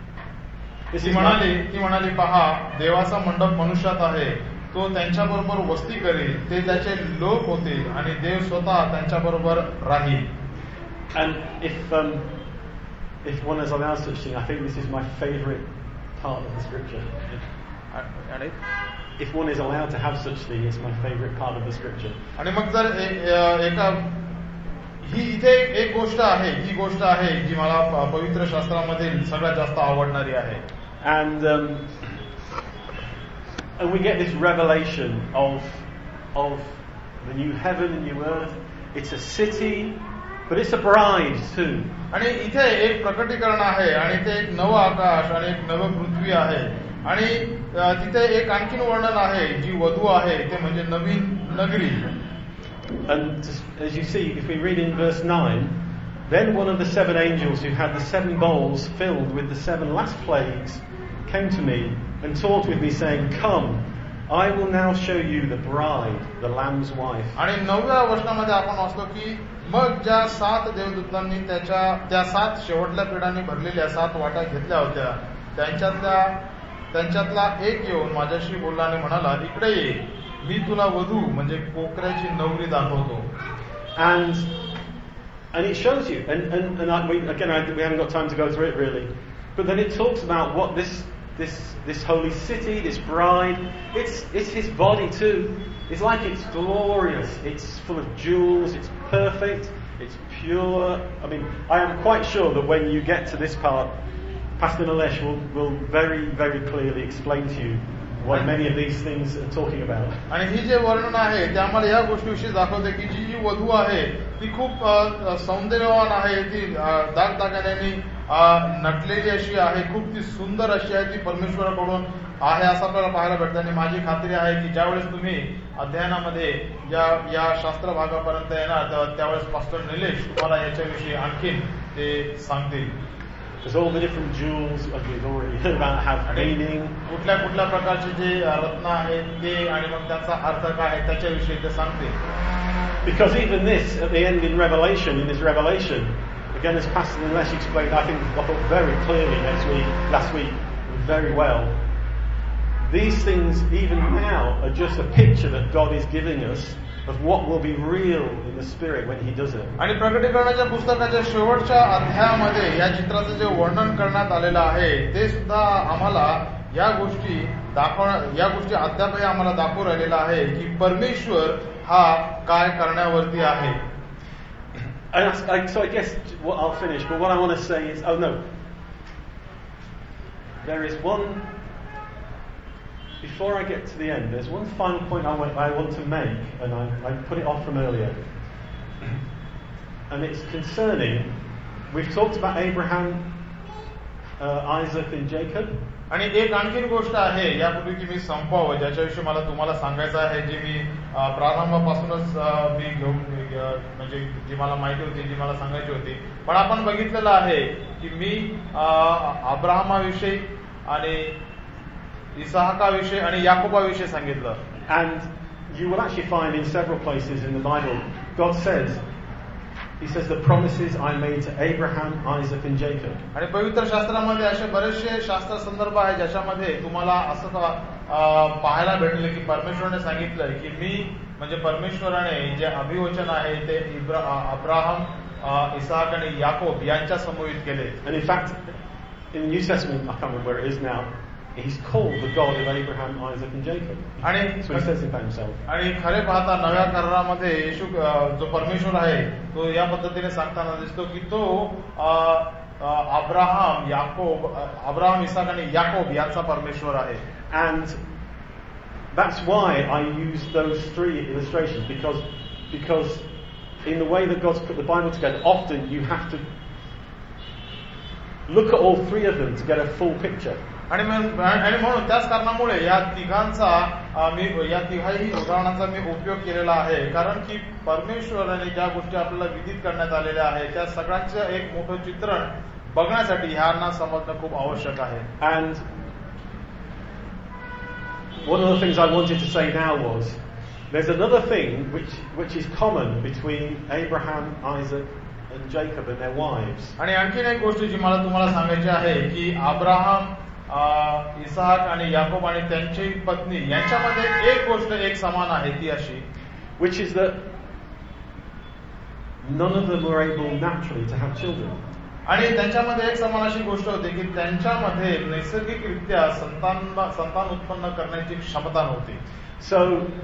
ती म्हणाली, पहा, देवाचा मंडप मनुष्यात आहे. तो त्यांच्याबरोबर वस्ती करेल, ते त्याचे लोक होतील आणि देव स्वतः त्यांच्याबरोबर राहील. And if one is allowed such thing, I think this is my favorite part of the scripture. And it? if one is allowed to have such thing, it's my favorite part of the scripture. आणि मग जर एका ही इथे एक गोष्ट आहे, ही गोष्ट आहे जी मला पवित्र शास्त्रामधील सगळ्यात जास्त आवडणारी आहे. And we get this revelation of the new heaven and new earth. It's a city, but it's a bride too. आणि इथे एक प्रकटीकरण आहे आणि ते एक नवं आकाश आणि एक नवं पृथ्वी आहे आणि तिथे एक आणखीन वर्णन आहे जी वधू आहे ते म्हणजे नवीन नगरी. And as you see, if we read in verse 9, then one of the 7 angels who had the 7 bowls filled with the 7 last plagues came to me and talked with me, saying, Come, I will now show you the bride, the Lamb's wife. आणि 9व्या वचनामध्ये आपण वाचतो की मग ज्या 7 देवदूतांनी त्या 7 शेवटल्या पिढांनी भरलेल्या 7 वाट्या घेतल्या होत्या त्यांच्यातला एक येऊन माझ्याशी बोलला आणि म्हणाला, इकडे ये, मी तुला वधू म्हणजे कोकऱ्याची नवरी दाखवतो. And it shows you, and we haven't got time to go through it really, but then it talks about what this holy city, this bride, it's his body too. It's like it's glorious, it's full of jewels, it's perfect, it's pure. I mean, I am quite sure that when you get to this part, Pastor Nilesh will very, very clearly explain to you what many of these things are talking about. आणि ही जे वर्णन आहे ते आम्हाला या गोष्टीविषयी दाखवते की जी वधू आहे ती खूप सौंदर्यवान आहे, ती दागदागिन्यांनी नटलेली अशी आहे, खूप ती सुंदर अशी आहे, ती परमेश्वराकडून आहे असं आपल्याला पाहायला भेटतं. आणि माझी खात्री आहे की ज्यावेळेस तुम्ही अध्ययनामध्ये या शास्त्र भागापर्यंत येणार त्यावेळेस पास्टर निलेश तुम्हाला याच्याविषयी आणखीन ते सांगतील. There's all the different jewels as we've already heard about have meaning. कुठल्या प्रकारचे जे रत्न आहेत ते आणि मग त्याचा अर्थ काय आहे त्याच्याविषयी ते सांगते. Because even this at the end in this revelation, again as Pastor Nilesh explained, I thought very clearly last week, very well. These things even now are just a picture that God is giving us of what will be real in the spirit when he does it. आणि प्रकटीकरणाच्या पुस्तकाच्या शेवटच्या अध्यायामध्ये या चित्राचं जे वर्णन करण्यात आलेलं आहे ते सुद्धा आम्हाला या गोष्टी अद्यापही आम्हाला दाखवून राहिलेला आहे की परमेश्वर हा काय करण्यावरती आहे. So I guess I'll finish, but what I want to say is, there is one. Before I get to the end, there's one final point I want to make, and I put it off from earlier. And it's concerning, we've talked about Abraham, Isaac and Jacob. आणि एक आणखीन गोष्ट आहे यापूर्वी की मी संपवावं ज्याच्याविषयी मला तुम्हाला सांगायचं आहे, जी मी प्रारंभापासूनच मी घेऊन म्हणजे जी मला माहिती होती, जी मला सांगायची होती. पण आपण बघितलेलं आहे की मी अब्राहमाविषयी आणि इसाहकाविषयी आणि याकोबाविषयी सांगितलं. And you will actually find in several places in the Bible, God says, He says the promises I made to Abraham, Isaac and Jacob. आणि पवित्र शास्त्रामध्ये असे बरेचसे शास्त्र संदर्भ आहेत ज्याच्यामध्ये तुम्हाला असं पाहायला भेटले की परमेश्वराने सांगितलंय की मी म्हणजे परमेश्वराने जे अभिवचन आहे ते अब्राहम, इसाहक आणि याकोब यांच्या समोरित केले. And in fact, in the New Testament, I can't remember where it is now, He's called the God of Abraham, Isaac and Jacob. So he says it about himself. आणि खरे पाहता नव्या करारामध्ये येशू जो परमेश्वर आहे तो या पद्धतीने सांगताना दिसतो की तो अब्राहम, इसाक आणि याकोब यांचा परमेश्वर आहे. And that's why I use those 3 illustrations because in the way that God's put the Bible together, often you have to look at all 3 of them to get a full picture. आणि म्हणून त्याच कारणामुळे या तिघाही उदाहरणांचा मी उपयोग केलेला आहे, कारण की परमेश्वराने ज्या गोष्टी आपल्याला विदित करण्यात आलेल्या आहेत त्या सगळ्यांचं एक मोठं चित्रण बघण्यासाठी ह्यांना समजणं खूप आवश्यक आहे. And one of the things I wanted to say now was there's another thing which is common between Abraham, Isaac and Jacob and their wives. आणि आणखीन एक गोष्ट जी मला तुम्हाला सांगायची आहे की अब्राहम, इसाहक आणि याकोब आणि त्यांची पत्नी यांच्यामध्ये एक गोष्ट एक समान आहे, ती अशी, which is that none of them were able naturally to have children. आणि त्यांच्यामध्ये एक समान अशी गोष्ट होती की त्यांच्यामध्ये नैसर्गिकरित्या संतान उत्पन्न करण्याची क्षमता नव्हती. So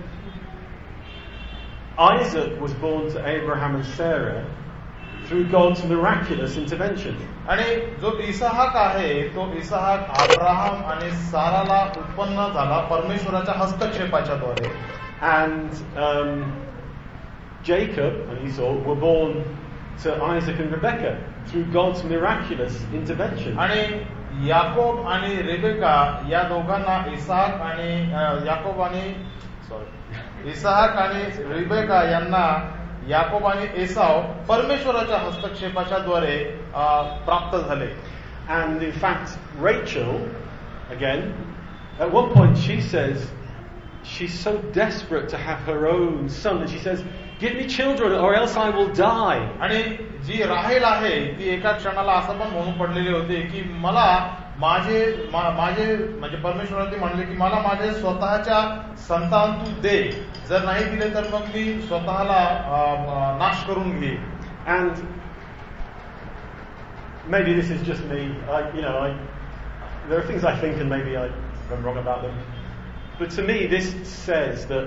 Isaac was born to Abraham and Sarah through God's miraculous intervention. आणि जो इसहाक आहे तो इसहाक अब्राहम आणि साराला उत्पन्न झाला परमेश्वराच्या हस्तक्षेपाच्या द्वारे. And Jacob and Esau were born to Isaac and Rebekah through God's miraculous intervention. आणि याकोब आणि रेबेका या दोघांना इसहाक आणि रिबेका यांना याकोब आणि एसाव परमेश्वराच्या हस्तक्षेपाच्या द्वारे प्राप्त झाले. And in fact, Rachel, again, at one point she says she's so desperate to have her own son that she says, "Give me children or else I will die." आणि जी राहेल आहे ती एका क्षणाला असं पण म्हणून पडलेली होती की मला माझे म्हणजे परमेश्वराने म्हणले की मला माझे स्वतःच्या संतान तू दे, जर नाही दिले तर मग मी स्वतःला नाश करून घेईन. And maybe this is just me. There are things I think and maybe I'm wrong about them. But to me this says that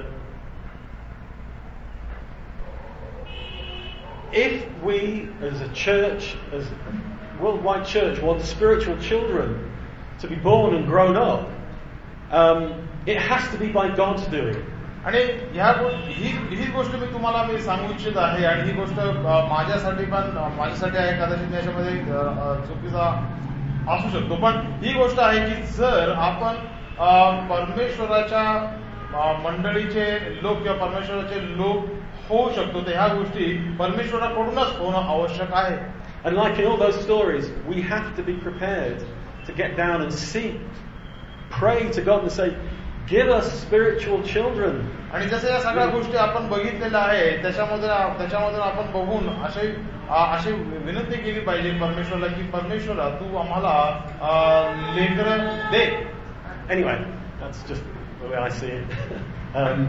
if we as a church, as a worldwide church, want spiritual children to be born and grown up, it has to be by God's doing. आणि ही गोष्ट मी सांगू इच्छित आहे आणि ही गोष्ट माझ्यासाठी आहे, कदाचित याच्यामध्ये चुकीचा असू शकतो, पण ही गोष्ट आहे की जर आपण परमेश्वराच्या मंडळीचे लोक किंवा परमेश्वराचे लोक होऊ शकतो तर ह्या गोष्टी परमेश्वराकडूनच होणं आवश्यक आहे. And like in all those stories, we have to be prepared to get down and seek, pray to God and say, "Give us spiritual children." आणि जसं या सगळ्या गोष्टी आपण बघितलेल्या आहेत त्याच्यामधून आपण बघून अशी विनंती केली पाहिजे परमेश्वराला की परमेश्वरा तू आम्हाला लेकरं दे. Anyway, that's just the way I see it.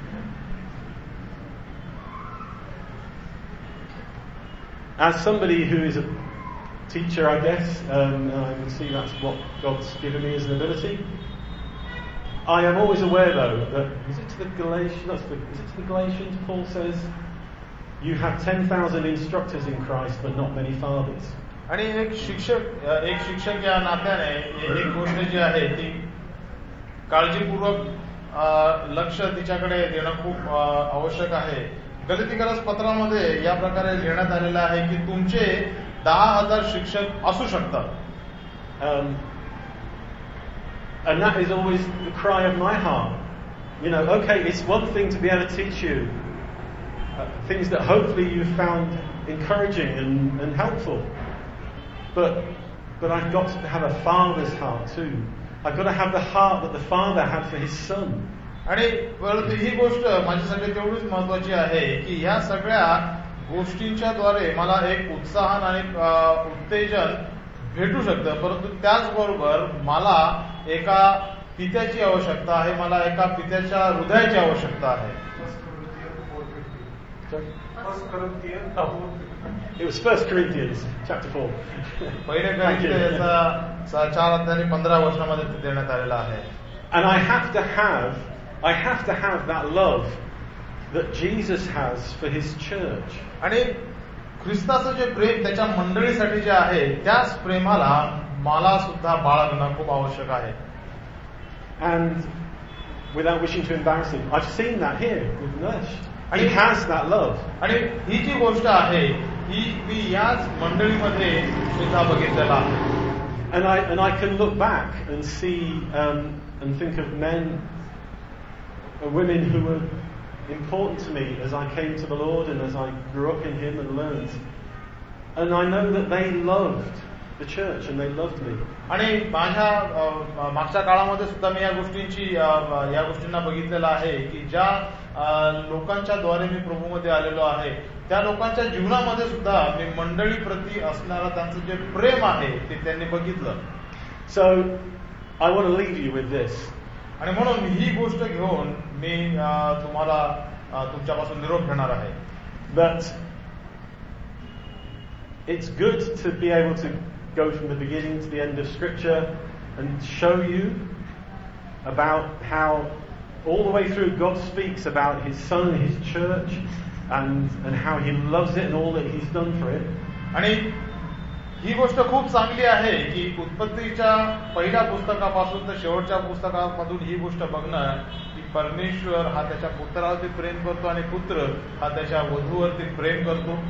As somebody who is a teacher, I guess, and I can see that's what God's given me as an ability. I am always aware, though, that is it to the Galatians? Paul says, "You have 10,000 instructors in Christ, but not many fathers." आणि एक शिक्षक या नात्याने एक गोष्ट जी आहे ती काळजीपूर्वक लक्ष तिच्याकडे देणं खूप आवश्यक आहे. गलातिकरास पत्रामध्ये या प्रकारे लिहिण्यात आलेलं आहे की तुमचे 10,000 शिक्षक असू शकतात. And that is always the cry of my heart. Okay, it's one thing to be able to teach you things that hopefully you found encouraging and helpful. But I've got to have a father's heart too. I've got to have the heart that the father had for his son. आणि परंतु ही गोष्ट माझ्यासाठी तेवढीच महत्वाची आहे की ह्या सगळ्या गोष्टींच्या द्वारे मला एक उत्साहन आणि उत्तेजन भेटू शकतं, परंतु त्याचबरोबर मला एका पित्याची आवश्यकता आहे, मला एका पित्याच्या हृदयाची आवश्यकता आहे. It was 1 Corinthians chapter 4. पहिले ग्रंथाचा 4 अध्याय 15 वचनामध्ये ते देण्यात आलेला आहे. And I have to have that love that Jesus has for his church. आणि ख्रिस्ताचं जे प्रेम त्याच्या मंडळीसाठी जे आहे त्याच प्रेमाला मला सुद्धा बाळगणं खूप आवश्यक आहे. And without wishing to embarrass him, I've seen that here with Nash. He has that love. आणि ही जी गोष्ट आहे ही मी याच मंडळीमध्ये सुद्धा बघितलेला आहे. And I can look back and see and think of men and women who were important to me as I came to the Lord and as I grew up in Him and learned. And I know that they loved the church and they loved me. आणि माझ्या मागच्या काळामध्ये सुद्धा मी या गोष्टींना बघितलेलं आहे की ज्या लोकांच्या द्वारे मी प्रभूमध्ये आलेलो आहे त्या लोकांच्या जीवनामध्ये सुद्धा मी मंडळी प्रती असणारा त्यांचं जे प्रेम आहे ते त्यांनी बघितलं. So I want to leave you with this. आणि म्हणून ही गोष्ट घेऊन मी तुमच्यापासून निरोप घेणार आहे. That It's good to be able to go from the beginning to the end of Scripture and show you about how all the way through God speaks about His Son, His church, and how He loves it and all that He's done for it. आणि ही गोष्ट खूप चांगली आहे की उत्पत्तीच्या पहिल्या पुस्तकापासून तर शेवटच्या पुस्तकामधून ही गोष्ट बघणं की परमेश्वर हा त्याच्या पुत्रावरती प्रेम करतो आणि पुत्र हा त्याच्या वधूवरती प्रेम करतो.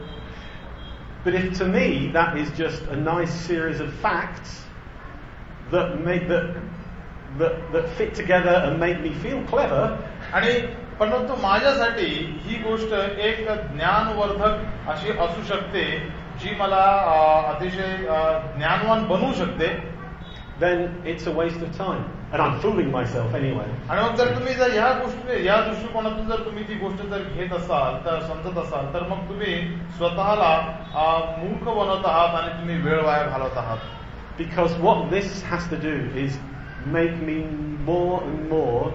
But if to me that is just a nice series of facts that make that fit together and make me feel clever, आणि परंतु माझ्यासाठी ही गोष्ट एक ज्ञानवर्धक अशी असू शकते जी मला अतिशय ज्ञानवान बनवू शकते, then it's a waste of time. And I'm fooling myself anyway. आणि मग जर तुम्ही जर या दृष्टिकोनातून जर तुम्ही ती गोष्ट जर घेत असाल तर समजत असाल तर मग तुम्ही स्वतःला मूर्ख बनवत आहात आणि तुम्ही वेळ वाया घालवत आहात. Because what this has to do is make me more and more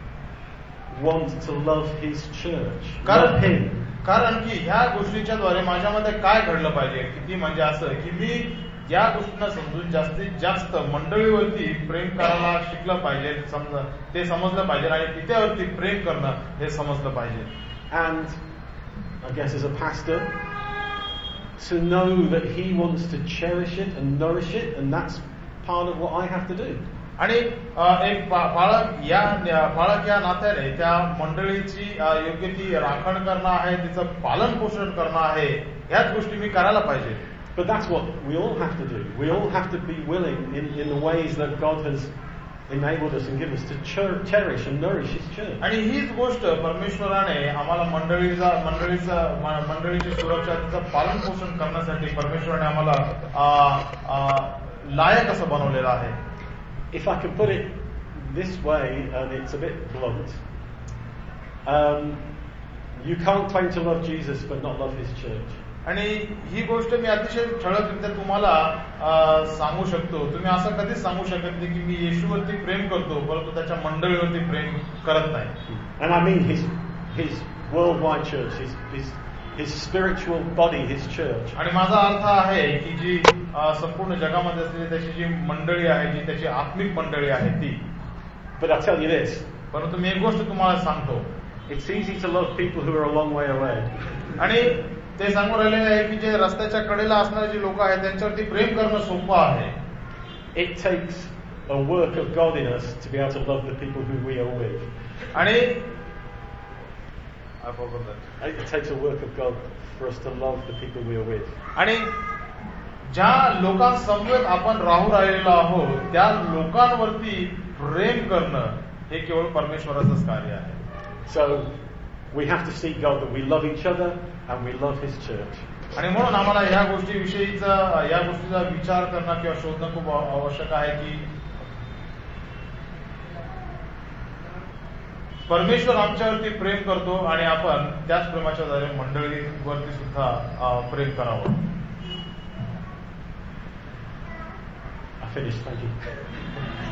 want to love His church. Love Him. कारण की ह्या गोष्टीच्या द्वारे माझ्यामध्ये काय घडलं पाहिजे किती म्हणजे असं की मी या गोष्टींना समजून जास्तीत जास्त मंडळीवरती प्रेम करायला शिकलं पाहिजे, ते समजलं पाहिजे आणि तिच्यावरती प्रेम करणं हे समजलं पाहिजे. And I guess as a pastor, to know that He wants to cherish it and nourish it, and that's part of what I have to do. आणि एक पाळक या नात्याने त्या मंडळीची योग्य ती राखण करणं आहे, तिचं पालन पोषण करणं आहे, ह्याच गोष्टी मी करायला पाहिजे. But that's what we all have to do. We all have to be willing in the ways that God has enabled us and given us to cherish and nourish His church. आणि हीच गोष्ट परमेश्वराने आम्हाला मंडळीची सुरक्षा, तिचं पालन पोषण करण्यासाठी परमेश्वराने आम्हाला लायक असं बनवलेलं आहे. If I can put it this way, and it's a bit blunt, you can't claim to love Jesus but not love His church. आणि ही गोष्ट मी अतिशय ठळकरित्या तुम्हाला सांगू शकतो, तुम्ही असं कधीच सांगू शकत नाही की मी येशूवरती प्रेम करतो परंतु त्याच्या मंडळीवरती प्रेम करत नाही. And I mean his worldwide church, his spiritual body, his church. आणि माझा अर्थ आहे की जी संपूर्ण जगामध्ये असलेली त्याची जी मंडळी आहे, जी त्याची आत्मिक मंडळी आहे ती. But I tell you this, परंतु मी एक गोष्ट तुम्हाला सांगतो, it's easy to love people who are a long way away. आणि ते सांगून राहिलेले आहे की जे रस्त्याच्या कडेला असणारे जे लोक आहेत त्यांच्यावरती प्रेम करणं सोपं आहे. It takes a work of God in us to be able to love the people who we are with. आणि it takes a work of God for us to love the people we are with. आणि ज्या लोकांसमवेत आपण राहू राहिलेलो आहोत त्या लोकांवरती प्रेम करणं हे केवळ परमेश्वराचंच कार्य आहे. So we have to seek God that we love each other and we love His church. आणि म्हणून आम्हाला या गोष्टीचा विचार करणं किंवा शोधणं खूप आवश्यक आहे की परमेश्वर आमच्यावरती प्रेम करतो आणि आपण त्याच प्रेमाच्या द्वारे मंडळीवरती सुद्धा प्रेम करावं. I finished. Thank you.